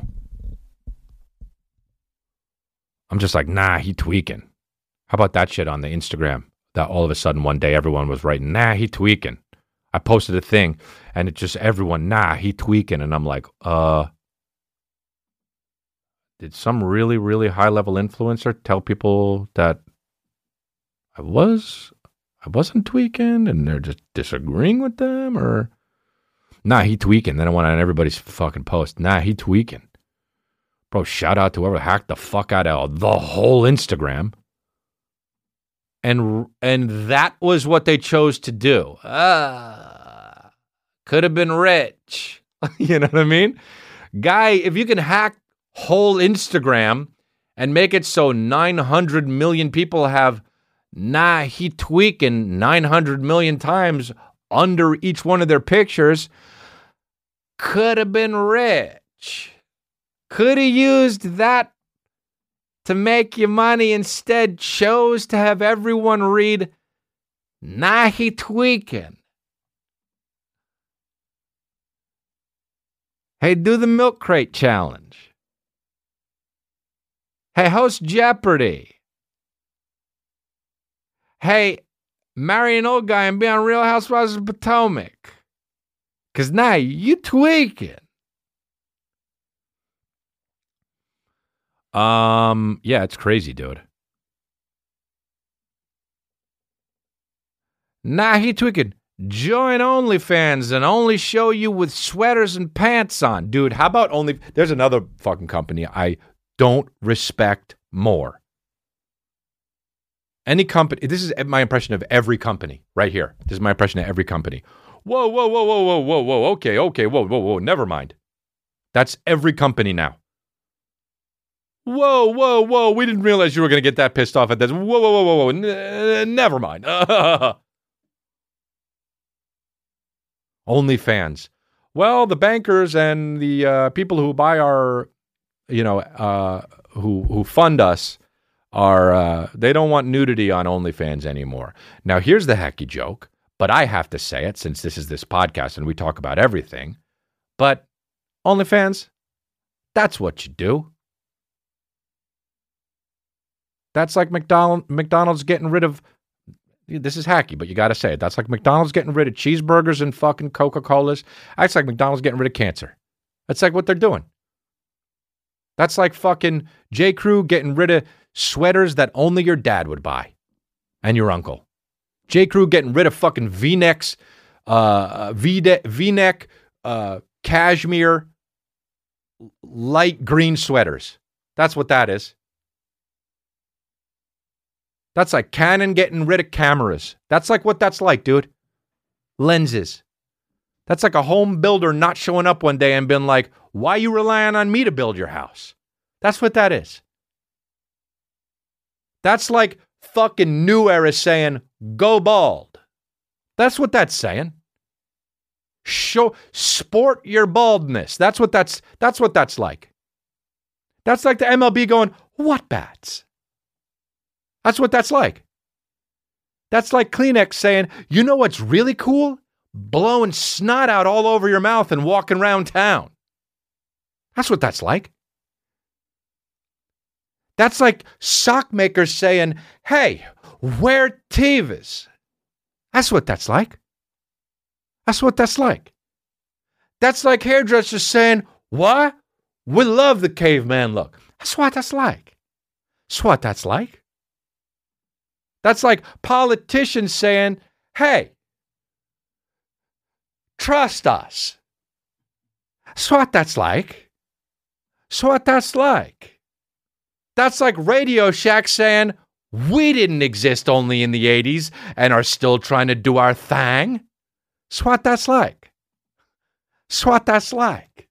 I'm just like, nah, he tweaking. How about that shit on the Instagram? That all of a sudden one day everyone was writing, nah, he tweaking. I posted a thing and it just everyone, nah, he tweaking. And I'm like, uh, did some really, really high level influencer tell people that I was, I wasn't tweaking and they're just disagreeing with them? Or, nah, he tweaking. Then I went on everybody's fucking post, nah, he tweaking. Bro, shout out to whoever hacked the fuck out of the whole Instagram. And and that was what they chose to do. Ah, could have been rich. You know what I mean? Guy, if you can hack whole Instagram and make it so nine hundred million people have, nah, he tweaking nine hundred million times under each one of their pictures, could have been rich. Could have used that to make you money, instead chose to have everyone read, nah, he tweaking. Hey, do the milk crate challenge. Hey, host Jeopardy. Hey, marry an old guy and be on Real Housewives of Potomac. Because now you tweaking. Um, yeah, it's crazy, dude. Nah, he tweaking. Join OnlyFans and only show you with sweaters and pants on. Dude, how about only... There's another fucking company I don't respect more. Any company... This is my impression of every company right here. This is my impression of every company. Whoa, whoa, whoa, whoa, whoa, whoa, whoa. Okay, okay, whoa, whoa, whoa. Never mind. That's every company now. Whoa, whoa, whoa. We didn't realize you were going to get that pissed off at this. Whoa, whoa, whoa, whoa, whoa. N- never mind. OnlyFans. Well, the bankers and the uh, people who buy our, you know, uh, who who fund us are, uh, they don't want nudity on OnlyFans anymore. Now, here's the hacky joke. but I have to say it since this is this podcast and we talk about everything. But OnlyFans, that's what you do. That's like McDonald, McDonald's getting rid of, this is hacky, but you got to say it. That's like McDonald's getting rid of cheeseburgers and fucking Coca-Colas. That's like McDonald's getting rid of cancer. That's like what they're doing. That's like fucking J. Crew getting rid of sweaters that only your dad would buy and your uncle. J. Crew getting rid of fucking V-necks, uh, V- V-neck, uh, cashmere, light green sweaters. That's what that is. That's like Canon getting rid of cameras. That's like what that's like, dude. Lenses. That's like a home builder not showing up one day and being like, why are you relying on me to build your house? That's what that is. That's like fucking New Era saying, go bald. That's what that's saying. Show, sport your baldness. That's what that's, that's what that's like. That's like the M L B going, what bats? That's what that's like. That's like Kleenex saying, you know what's really cool? Blowing snot out all over your mouth and walking around town. That's what that's like. That's like sock makers saying, hey, wear Tevas. That's what that's like. That's what that's like. That's like hairdressers saying, what? We love the caveman look. That's what that's like. That's what that's like. That's like politicians saying, hey, trust us. That's what that's like. That's what that's like. That's like Radio Shack saying, we didn't exist only in the eighties and are still trying to do our thing. That's what that's like. That's what that's like.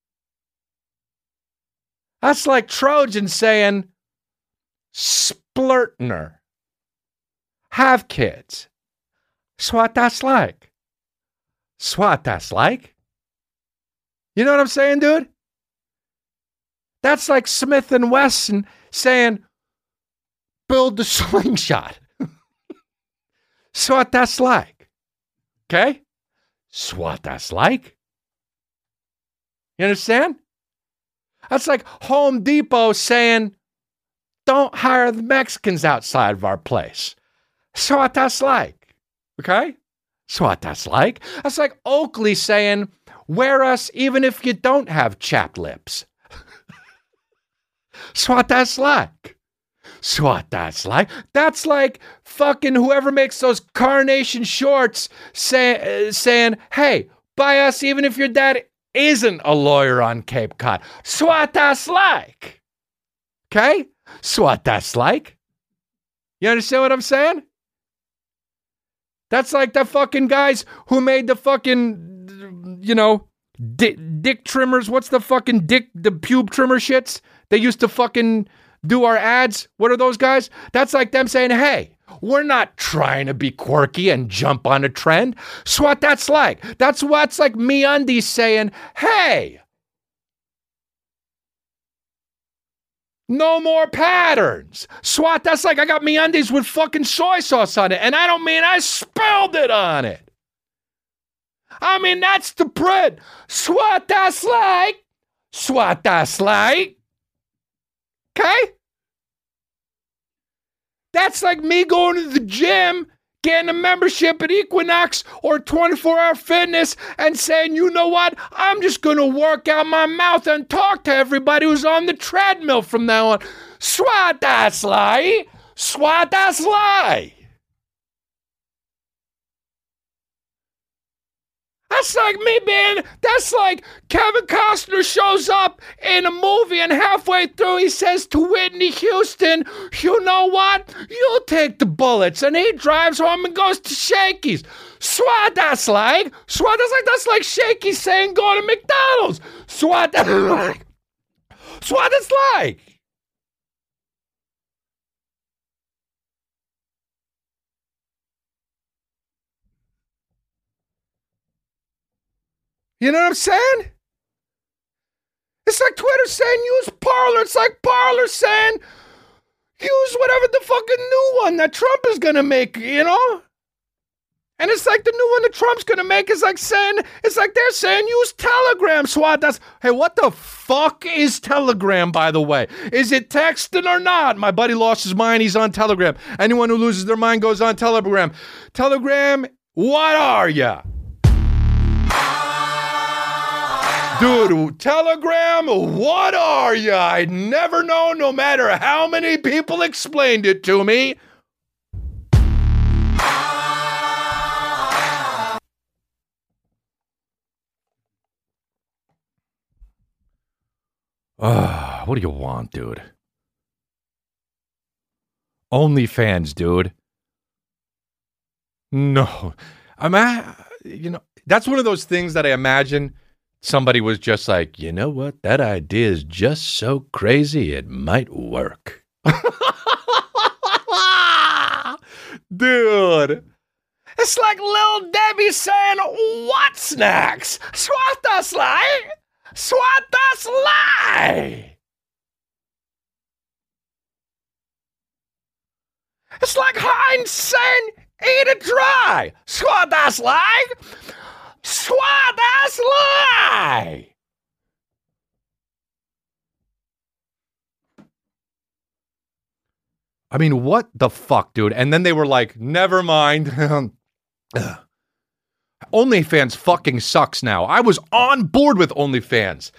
That's like Trojan saying, splurtner. Have kids. That's what that's like. That's what that's like. You know what I'm saying, dude? That's like Smith and Wesson saying, build the slingshot. That's what that's like. Okay? That's what that's like. You understand? That's like Home Depot saying, don't hire the Mexicans outside of our place. That's what that's like. Okay? That's what that's like. That's like Oakley saying, wear us even if you don't have chapped lips. That's what that's like. That's what that's like. That's like fucking whoever makes those carnation shorts say, uh, saying, hey, buy us even if your dad isn't a lawyer on Cape Cod. That's what that's like. Okay? That's what that's like. You understand what I'm saying? That's like the fucking guys who made the fucking, you know, dick, dick trimmers. What's the fucking dick, the pube trimmer shits? They used to fucking do our ads. What are those guys? That's like them saying, hey, we're not trying to be quirky and jump on a trend. That's what that's like. That's what's like MeUndies saying, hey, no more patterns. Swat, that's like I got MeUndies with fucking soy sauce on it. And I don't mean I spilled it on it. I mean, that's the print. Swat, that's like. Swat, that's like. Okay? That's like me going to the gym, getting a membership at Equinox or twenty-four hour fitness and saying, you know what? I'm just going to work out my mouth and talk to everybody who's on the treadmill from now on. Swat, that's lie. Swat, that's lie. That's like me being, that's like Kevin Costner shows up in a movie and halfway through he says to Whitney Houston, you know what? You'll take the bullets. And he drives home and goes to Shakey's. Swat, that's like. Swat, that's like, that's like Shakey saying go to McDonald's. Swat, that's like. Swat, that's like. You know what I'm saying? It's like Twitter saying use Parler. It's like Parler saying use whatever the fucking new one that Trump is going to make, you know? And it's like the new one that Trump's going to make is like saying, it's like they're saying use Telegram, swat. That's, hey, what the fuck is Telegram, by the way? Is it texting or not? My buddy lost his mind. He's on Telegram. Anyone who loses their mind goes on Telegram. Telegram, what are ya? Dude, Telegram, what are ya? I'd never know, no matter how many people explained it to me. Uh, what do you want, dude? OnlyFans, dude. No. I'm at, you know, that's one of those things that I imagine somebody was just like, you know what? That idea is just so crazy, it might work. Dude. It's like Lil Debbie saying, what snacks? Swat das like? Swat das lie! It's like Heinz saying, eat it dry! Swat das lie! Swat das lie! I mean, what the fuck, dude? And then they were like, never mind. OnlyFans fucking sucks now. I was on board with OnlyFans.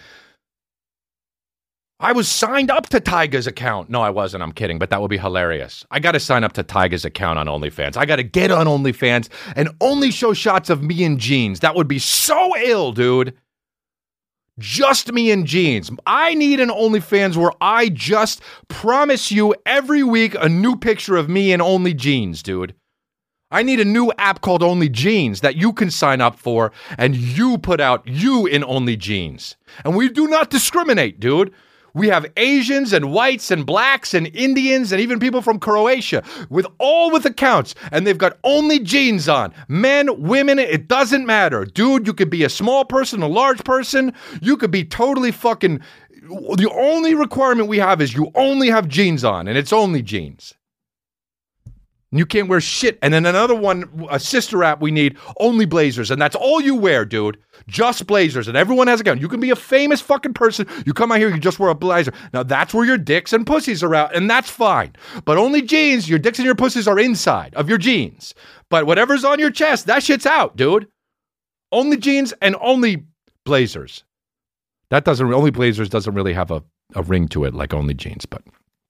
I was signed up to Tyga's account. No, I wasn't. I'm kidding, but that would be hilarious. I got to sign up to Tyga's account on OnlyFans. I got to get on OnlyFans and only show shots of me in jeans. That would be so ill, dude. Just me in jeans. I need an OnlyFans where I just promise you every week a new picture of me in only jeans, dude. I need a new app called Only Jeans that you can sign up for, and you put out you in Only Jeans. And we do not discriminate, dude. We have Asians and whites and blacks and Indians and even people from Croatia with all with accounts, and they've got Only Jeans on. Men, women, it doesn't matter. Dude, you could be a small person, a large person. You could be totally fucking... The only requirement we have is you only have jeans on, and it's Only Jeans. You can't wear shit. And then another one, a sister app we need, Only Blazers. And that's all you wear, dude. Just blazers. And everyone has a gun. You can be a famous fucking person. You come out here, you just wear a blazer. Now that's where your dicks and pussies are out. And that's fine. But Only Jeans, your dicks and your pussies are inside of your jeans. But whatever's on your chest, that shit's out, dude. Only Jeans and Only Blazers. That doesn't, Only Blazers doesn't really have a, a ring to it like Only Jeans, but...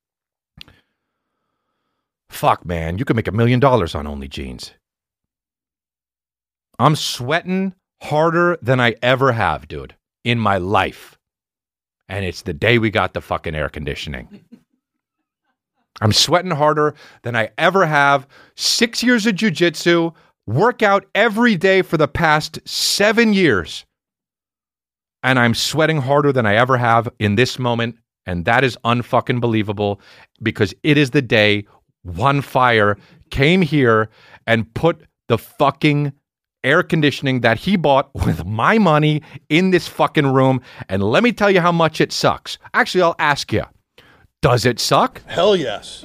Fuck, man, you could make a million dollars on Only Jeans. I'm sweating harder than I ever have, dude, in my life. And it's the day we got the fucking air conditioning. I'm sweating harder than I ever have. Six years of jiu-jitsu, workout every day for the past seven years. And I'm sweating harder than I ever have in this moment. And that is unfucking believable because it is the day One Fire came here and put the fucking air conditioning that he bought with my money in this fucking room. And let me tell you how much it sucks. Actually, I'll ask you, does it suck? Hell yes.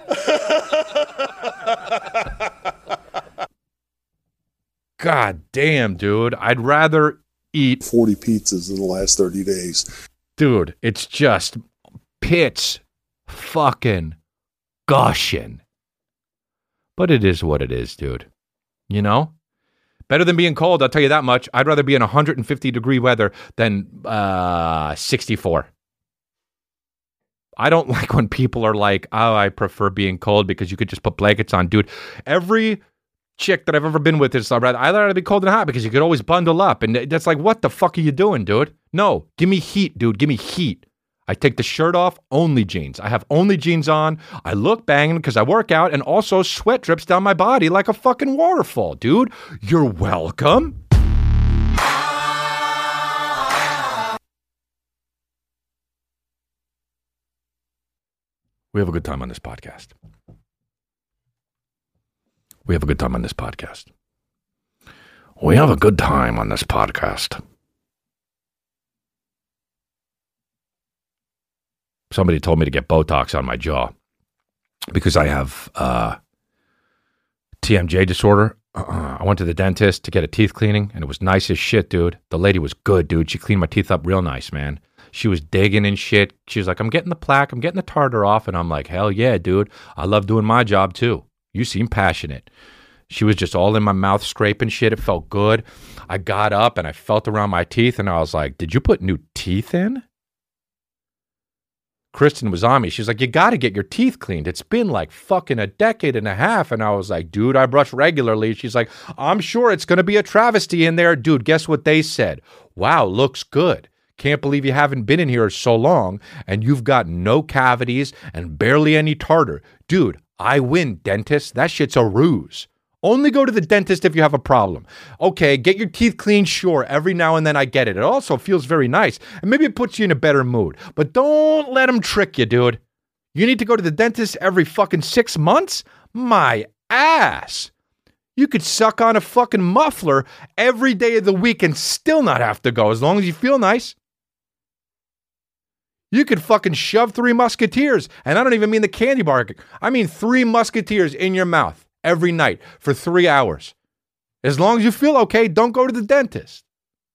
God damn, dude. I'd rather eat forty pizzas in the last thirty days. Dude, it's just pits fucking gushing. But it is what it is, dude. You know? Better than being cold, I'll tell you that much. I'd rather be in one hundred fifty degree weather than uh, sixty-four. I don't like when people are like, oh, I prefer being cold because you could just put blankets on. Dude, every chick that I've ever been with is I'd rather, I'd rather be cold than hot because you could always bundle up. And that's like, what the fuck are you doing, dude? No, give me heat, dude. Give me heat. I take the shirt off, Only Jeans. I have Only Jeans on. I look banging because I work out, and also sweat drips down my body like a fucking waterfall, dude. You're welcome. We have a good time on this podcast. We have a good time on this podcast. We have a good time on this podcast. Somebody told me to get Botox on my jaw because I have uh, T M J disorder. uh, I went to the dentist to get a teeth cleaning, and it was nice as shit, dude. The lady was good, dude. She cleaned my teeth up real nice, man. She was digging and shit. She was like, I'm getting the plaque, I'm getting the tartar off. And I'm like, hell yeah, dude. I love doing my job too. You seem passionate. She was just all in my mouth scraping shit. It felt good. I got up and I felt around my teeth and I was like, did you put new teeth in? Kristen was on me. She's like, you got to get your teeth cleaned. It's been like fucking a decade and a half. And I was like, dude, I brush regularly. She's like, I'm sure it's going to be a travesty in there. Dude, guess what they said? Wow, looks good. Can't believe you haven't been in here so long and you've got no cavities and barely any tartar. Dude, I win, dentist. That shit's a ruse. Only go to the dentist if you have a problem. Okay, get your teeth cleaned, sure. Every now and then I get it. It also feels very nice. And maybe it puts you in a better mood. But don't let them trick you, dude. You need to go to the dentist every fucking six months? My ass. You could suck on a fucking muffler every day of the week and still not have to go as long as you feel nice. You could fucking shove Three Musketeers. And I don't even mean the candy bar. I mean Three Musketeers in your mouth every night for three hours. As long as you feel okay, don't go to the dentist.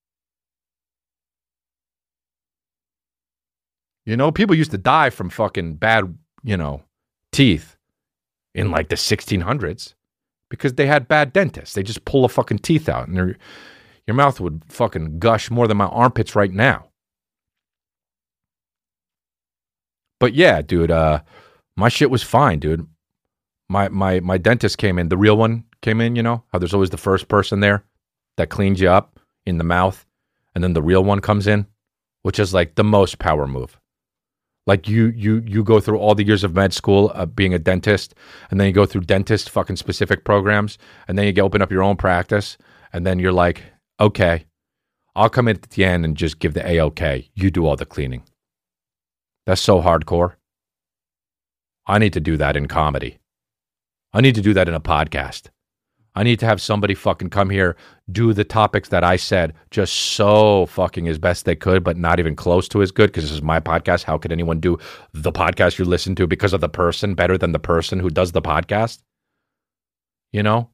You know, people used to die from fucking bad, you know, teeth in like the sixteen hundreds because they had bad dentists. They just pull a fucking teeth out and your mouth would fucking gush more than my armpits right now. But yeah, dude, uh, my shit was fine, dude. My my my dentist came in, the real one came in, you know, how there's always the first person there that cleans you up in the mouth, and then the real one comes in, which is like the most power move. Like you you you go through all the years of med school of being a dentist, and then you go through dentist fucking specific programs, and then you get open up your own practice, and then you're like, okay, I'll come in at the end and just give the A-OK. You do all the cleaning. That's so hardcore. I need to do that in comedy. I need to do that in a podcast. I need to have somebody fucking come here, do the topics that I said just so fucking as best they could, but not even close to as good because this is my podcast. How could anyone do the podcast you listen to because of the person better than the person who does the podcast? You know?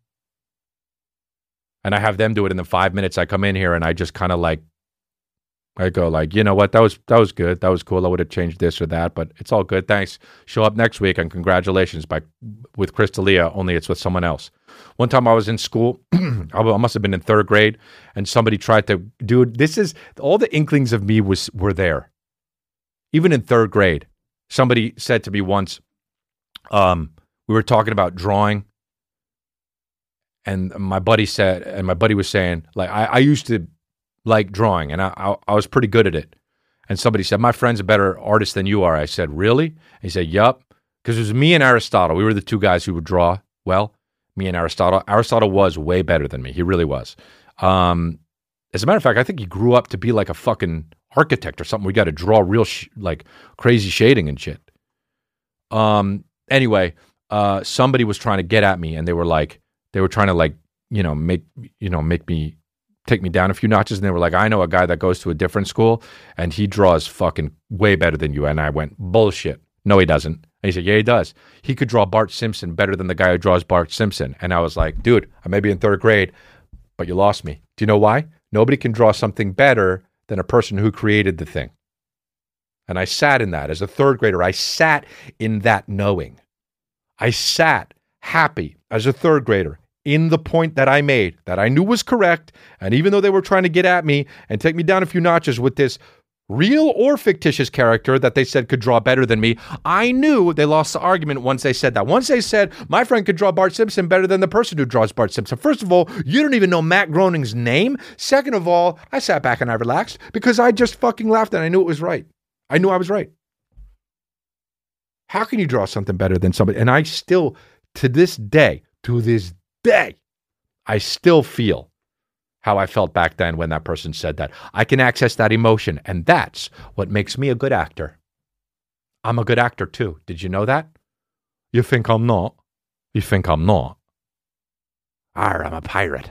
And I have them do it in the five minutes I come in here and I just kind of like, I go like, you know what, that was that was good. That was cool. I would have changed this or that, but it's all good. Thanks. Show up next week and congratulations by with Chris D'Elia, only it's with someone else. One time I was in school, I must have been in third grade, and somebody tried to, dude, this is, all the inklings of me was were there. Even in third grade, somebody said to me once, um, we were talking about drawing, and my buddy said, and my buddy was saying, like, I, I used to like drawing, and I, I I was pretty good at it. And somebody said, my friend's a better artist than you are. I said, really? And he said, yup. Because it was me and Aristotle. We were the two guys who would draw well. Me and Aristotle. Aristotle was way better than me. He really was. Um, as a matter of fact, I think he grew up to be like a fucking architect or something. We got to draw real sh- like crazy shading and shit. Um. Anyway, uh, somebody was trying to get at me, and they were like, they were trying to like, you know, make you know make me. take me down a few notches, and they were like, I know a guy that goes to a different school, and he draws fucking way better than you. And I went, bullshit. No, he doesn't. And he said, yeah, he does. He could draw Bart Simpson better than the guy who draws Bart Simpson. And I was like, dude, I may be in third grade, but you lost me. Do you know why? Nobody can draw something better than a person who created the thing. And I sat in that as a third grader. I sat in that knowing. I sat happy as a third grader in the point that I made, that I knew was correct, and even though they were trying to get at me and take me down a few notches with this real or fictitious character that they said could draw better than me, I knew they lost the argument once they said that. Once they said, my friend could draw Bart Simpson better than the person who draws Bart Simpson. First of all, you don't even know Matt Groening's name. Second of all, I sat back and I relaxed because I just fucking laughed and I knew it was right. I knew I was right. How can you draw something better than somebody? And I still, to this day, to this day, I still feel how I felt back then when that person said that. I can access that emotion, and that's what makes me a good actor. I'm a good actor too. Did you know that? You think I'm not? You think I'm not? Arr, I'm a pirate.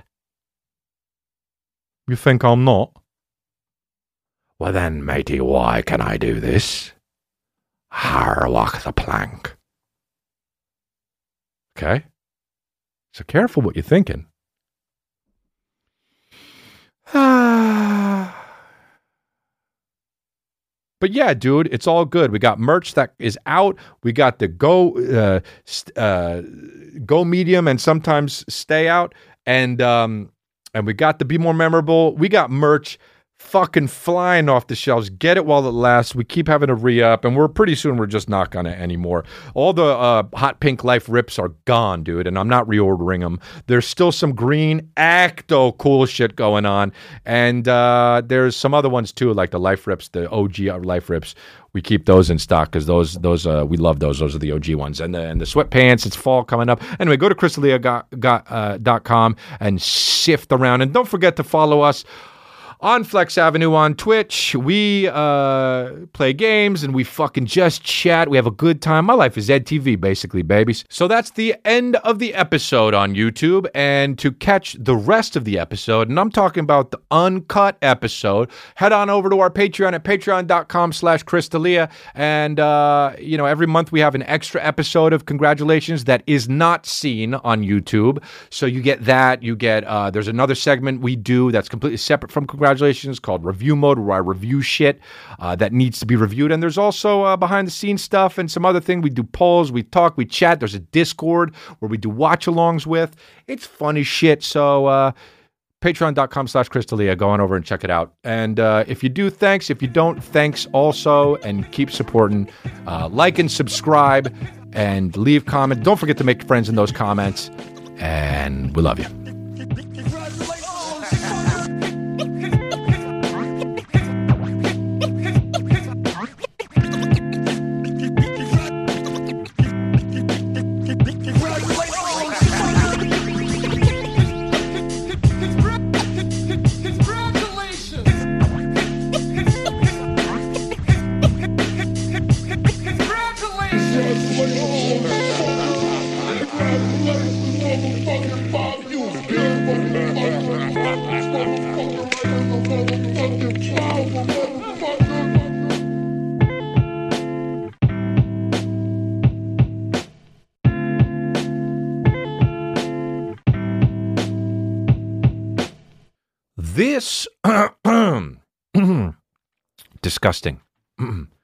You think I'm not? Well then, matey, why can I do this? Arr, walk the plank. Okay? So careful what you're thinking. but yeah, dude, it's all good. We got merch that is out. We got the Go uh, st- uh, Go Medium and sometimes Stay Out, and um, and we got the Be More Memorable. We got merch fucking flying off the shelves. Get it while it lasts. We keep having to re-up, and we're pretty soon we're just not gonna anymore. All the uh, Hot Pink Life rips are gone, dude, and I'm not reordering them. There's still some green Acto cool shit going on, and uh, there's some other ones too, like the Life rips, the O G Life rips. We keep those in stock because those those uh, we love those. Those are the O G ones. And the, and the sweatpants, it's fall coming up. Anyway, go to crystalia dot com and sift around. And don't forget to follow us on Flex Avenue on Twitch. We uh, play games and we fucking just chat. We have a good time. My life is Ed T V, basically, babies. So that's the end of the episode on YouTube. And to catch the rest of the episode, and I'm talking about the uncut episode, head on over to our Patreon at patreon.com slash Crystalia. And, uh, you know, every month we have an extra episode of Congratulations that is not seen on YouTube. So you get that. You get, uh, there's another segment we do that's completely separate from Congratulations. Congratulations, called Review Mode, where I review shit uh, that needs to be reviewed. And there's also uh, behind the scenes stuff and some other thing. We do polls, we talk, we chat. There's a Discord where we do watch alongs with. It's funny shit. So uh, patreon.com slash Crystalia. Go on over and check it out. And uh, if you do, thanks. If you don't, thanks also. And keep supporting. Uh, like and subscribe and leave comments. Don't forget to make friends in those comments. And we love you. This disgusting.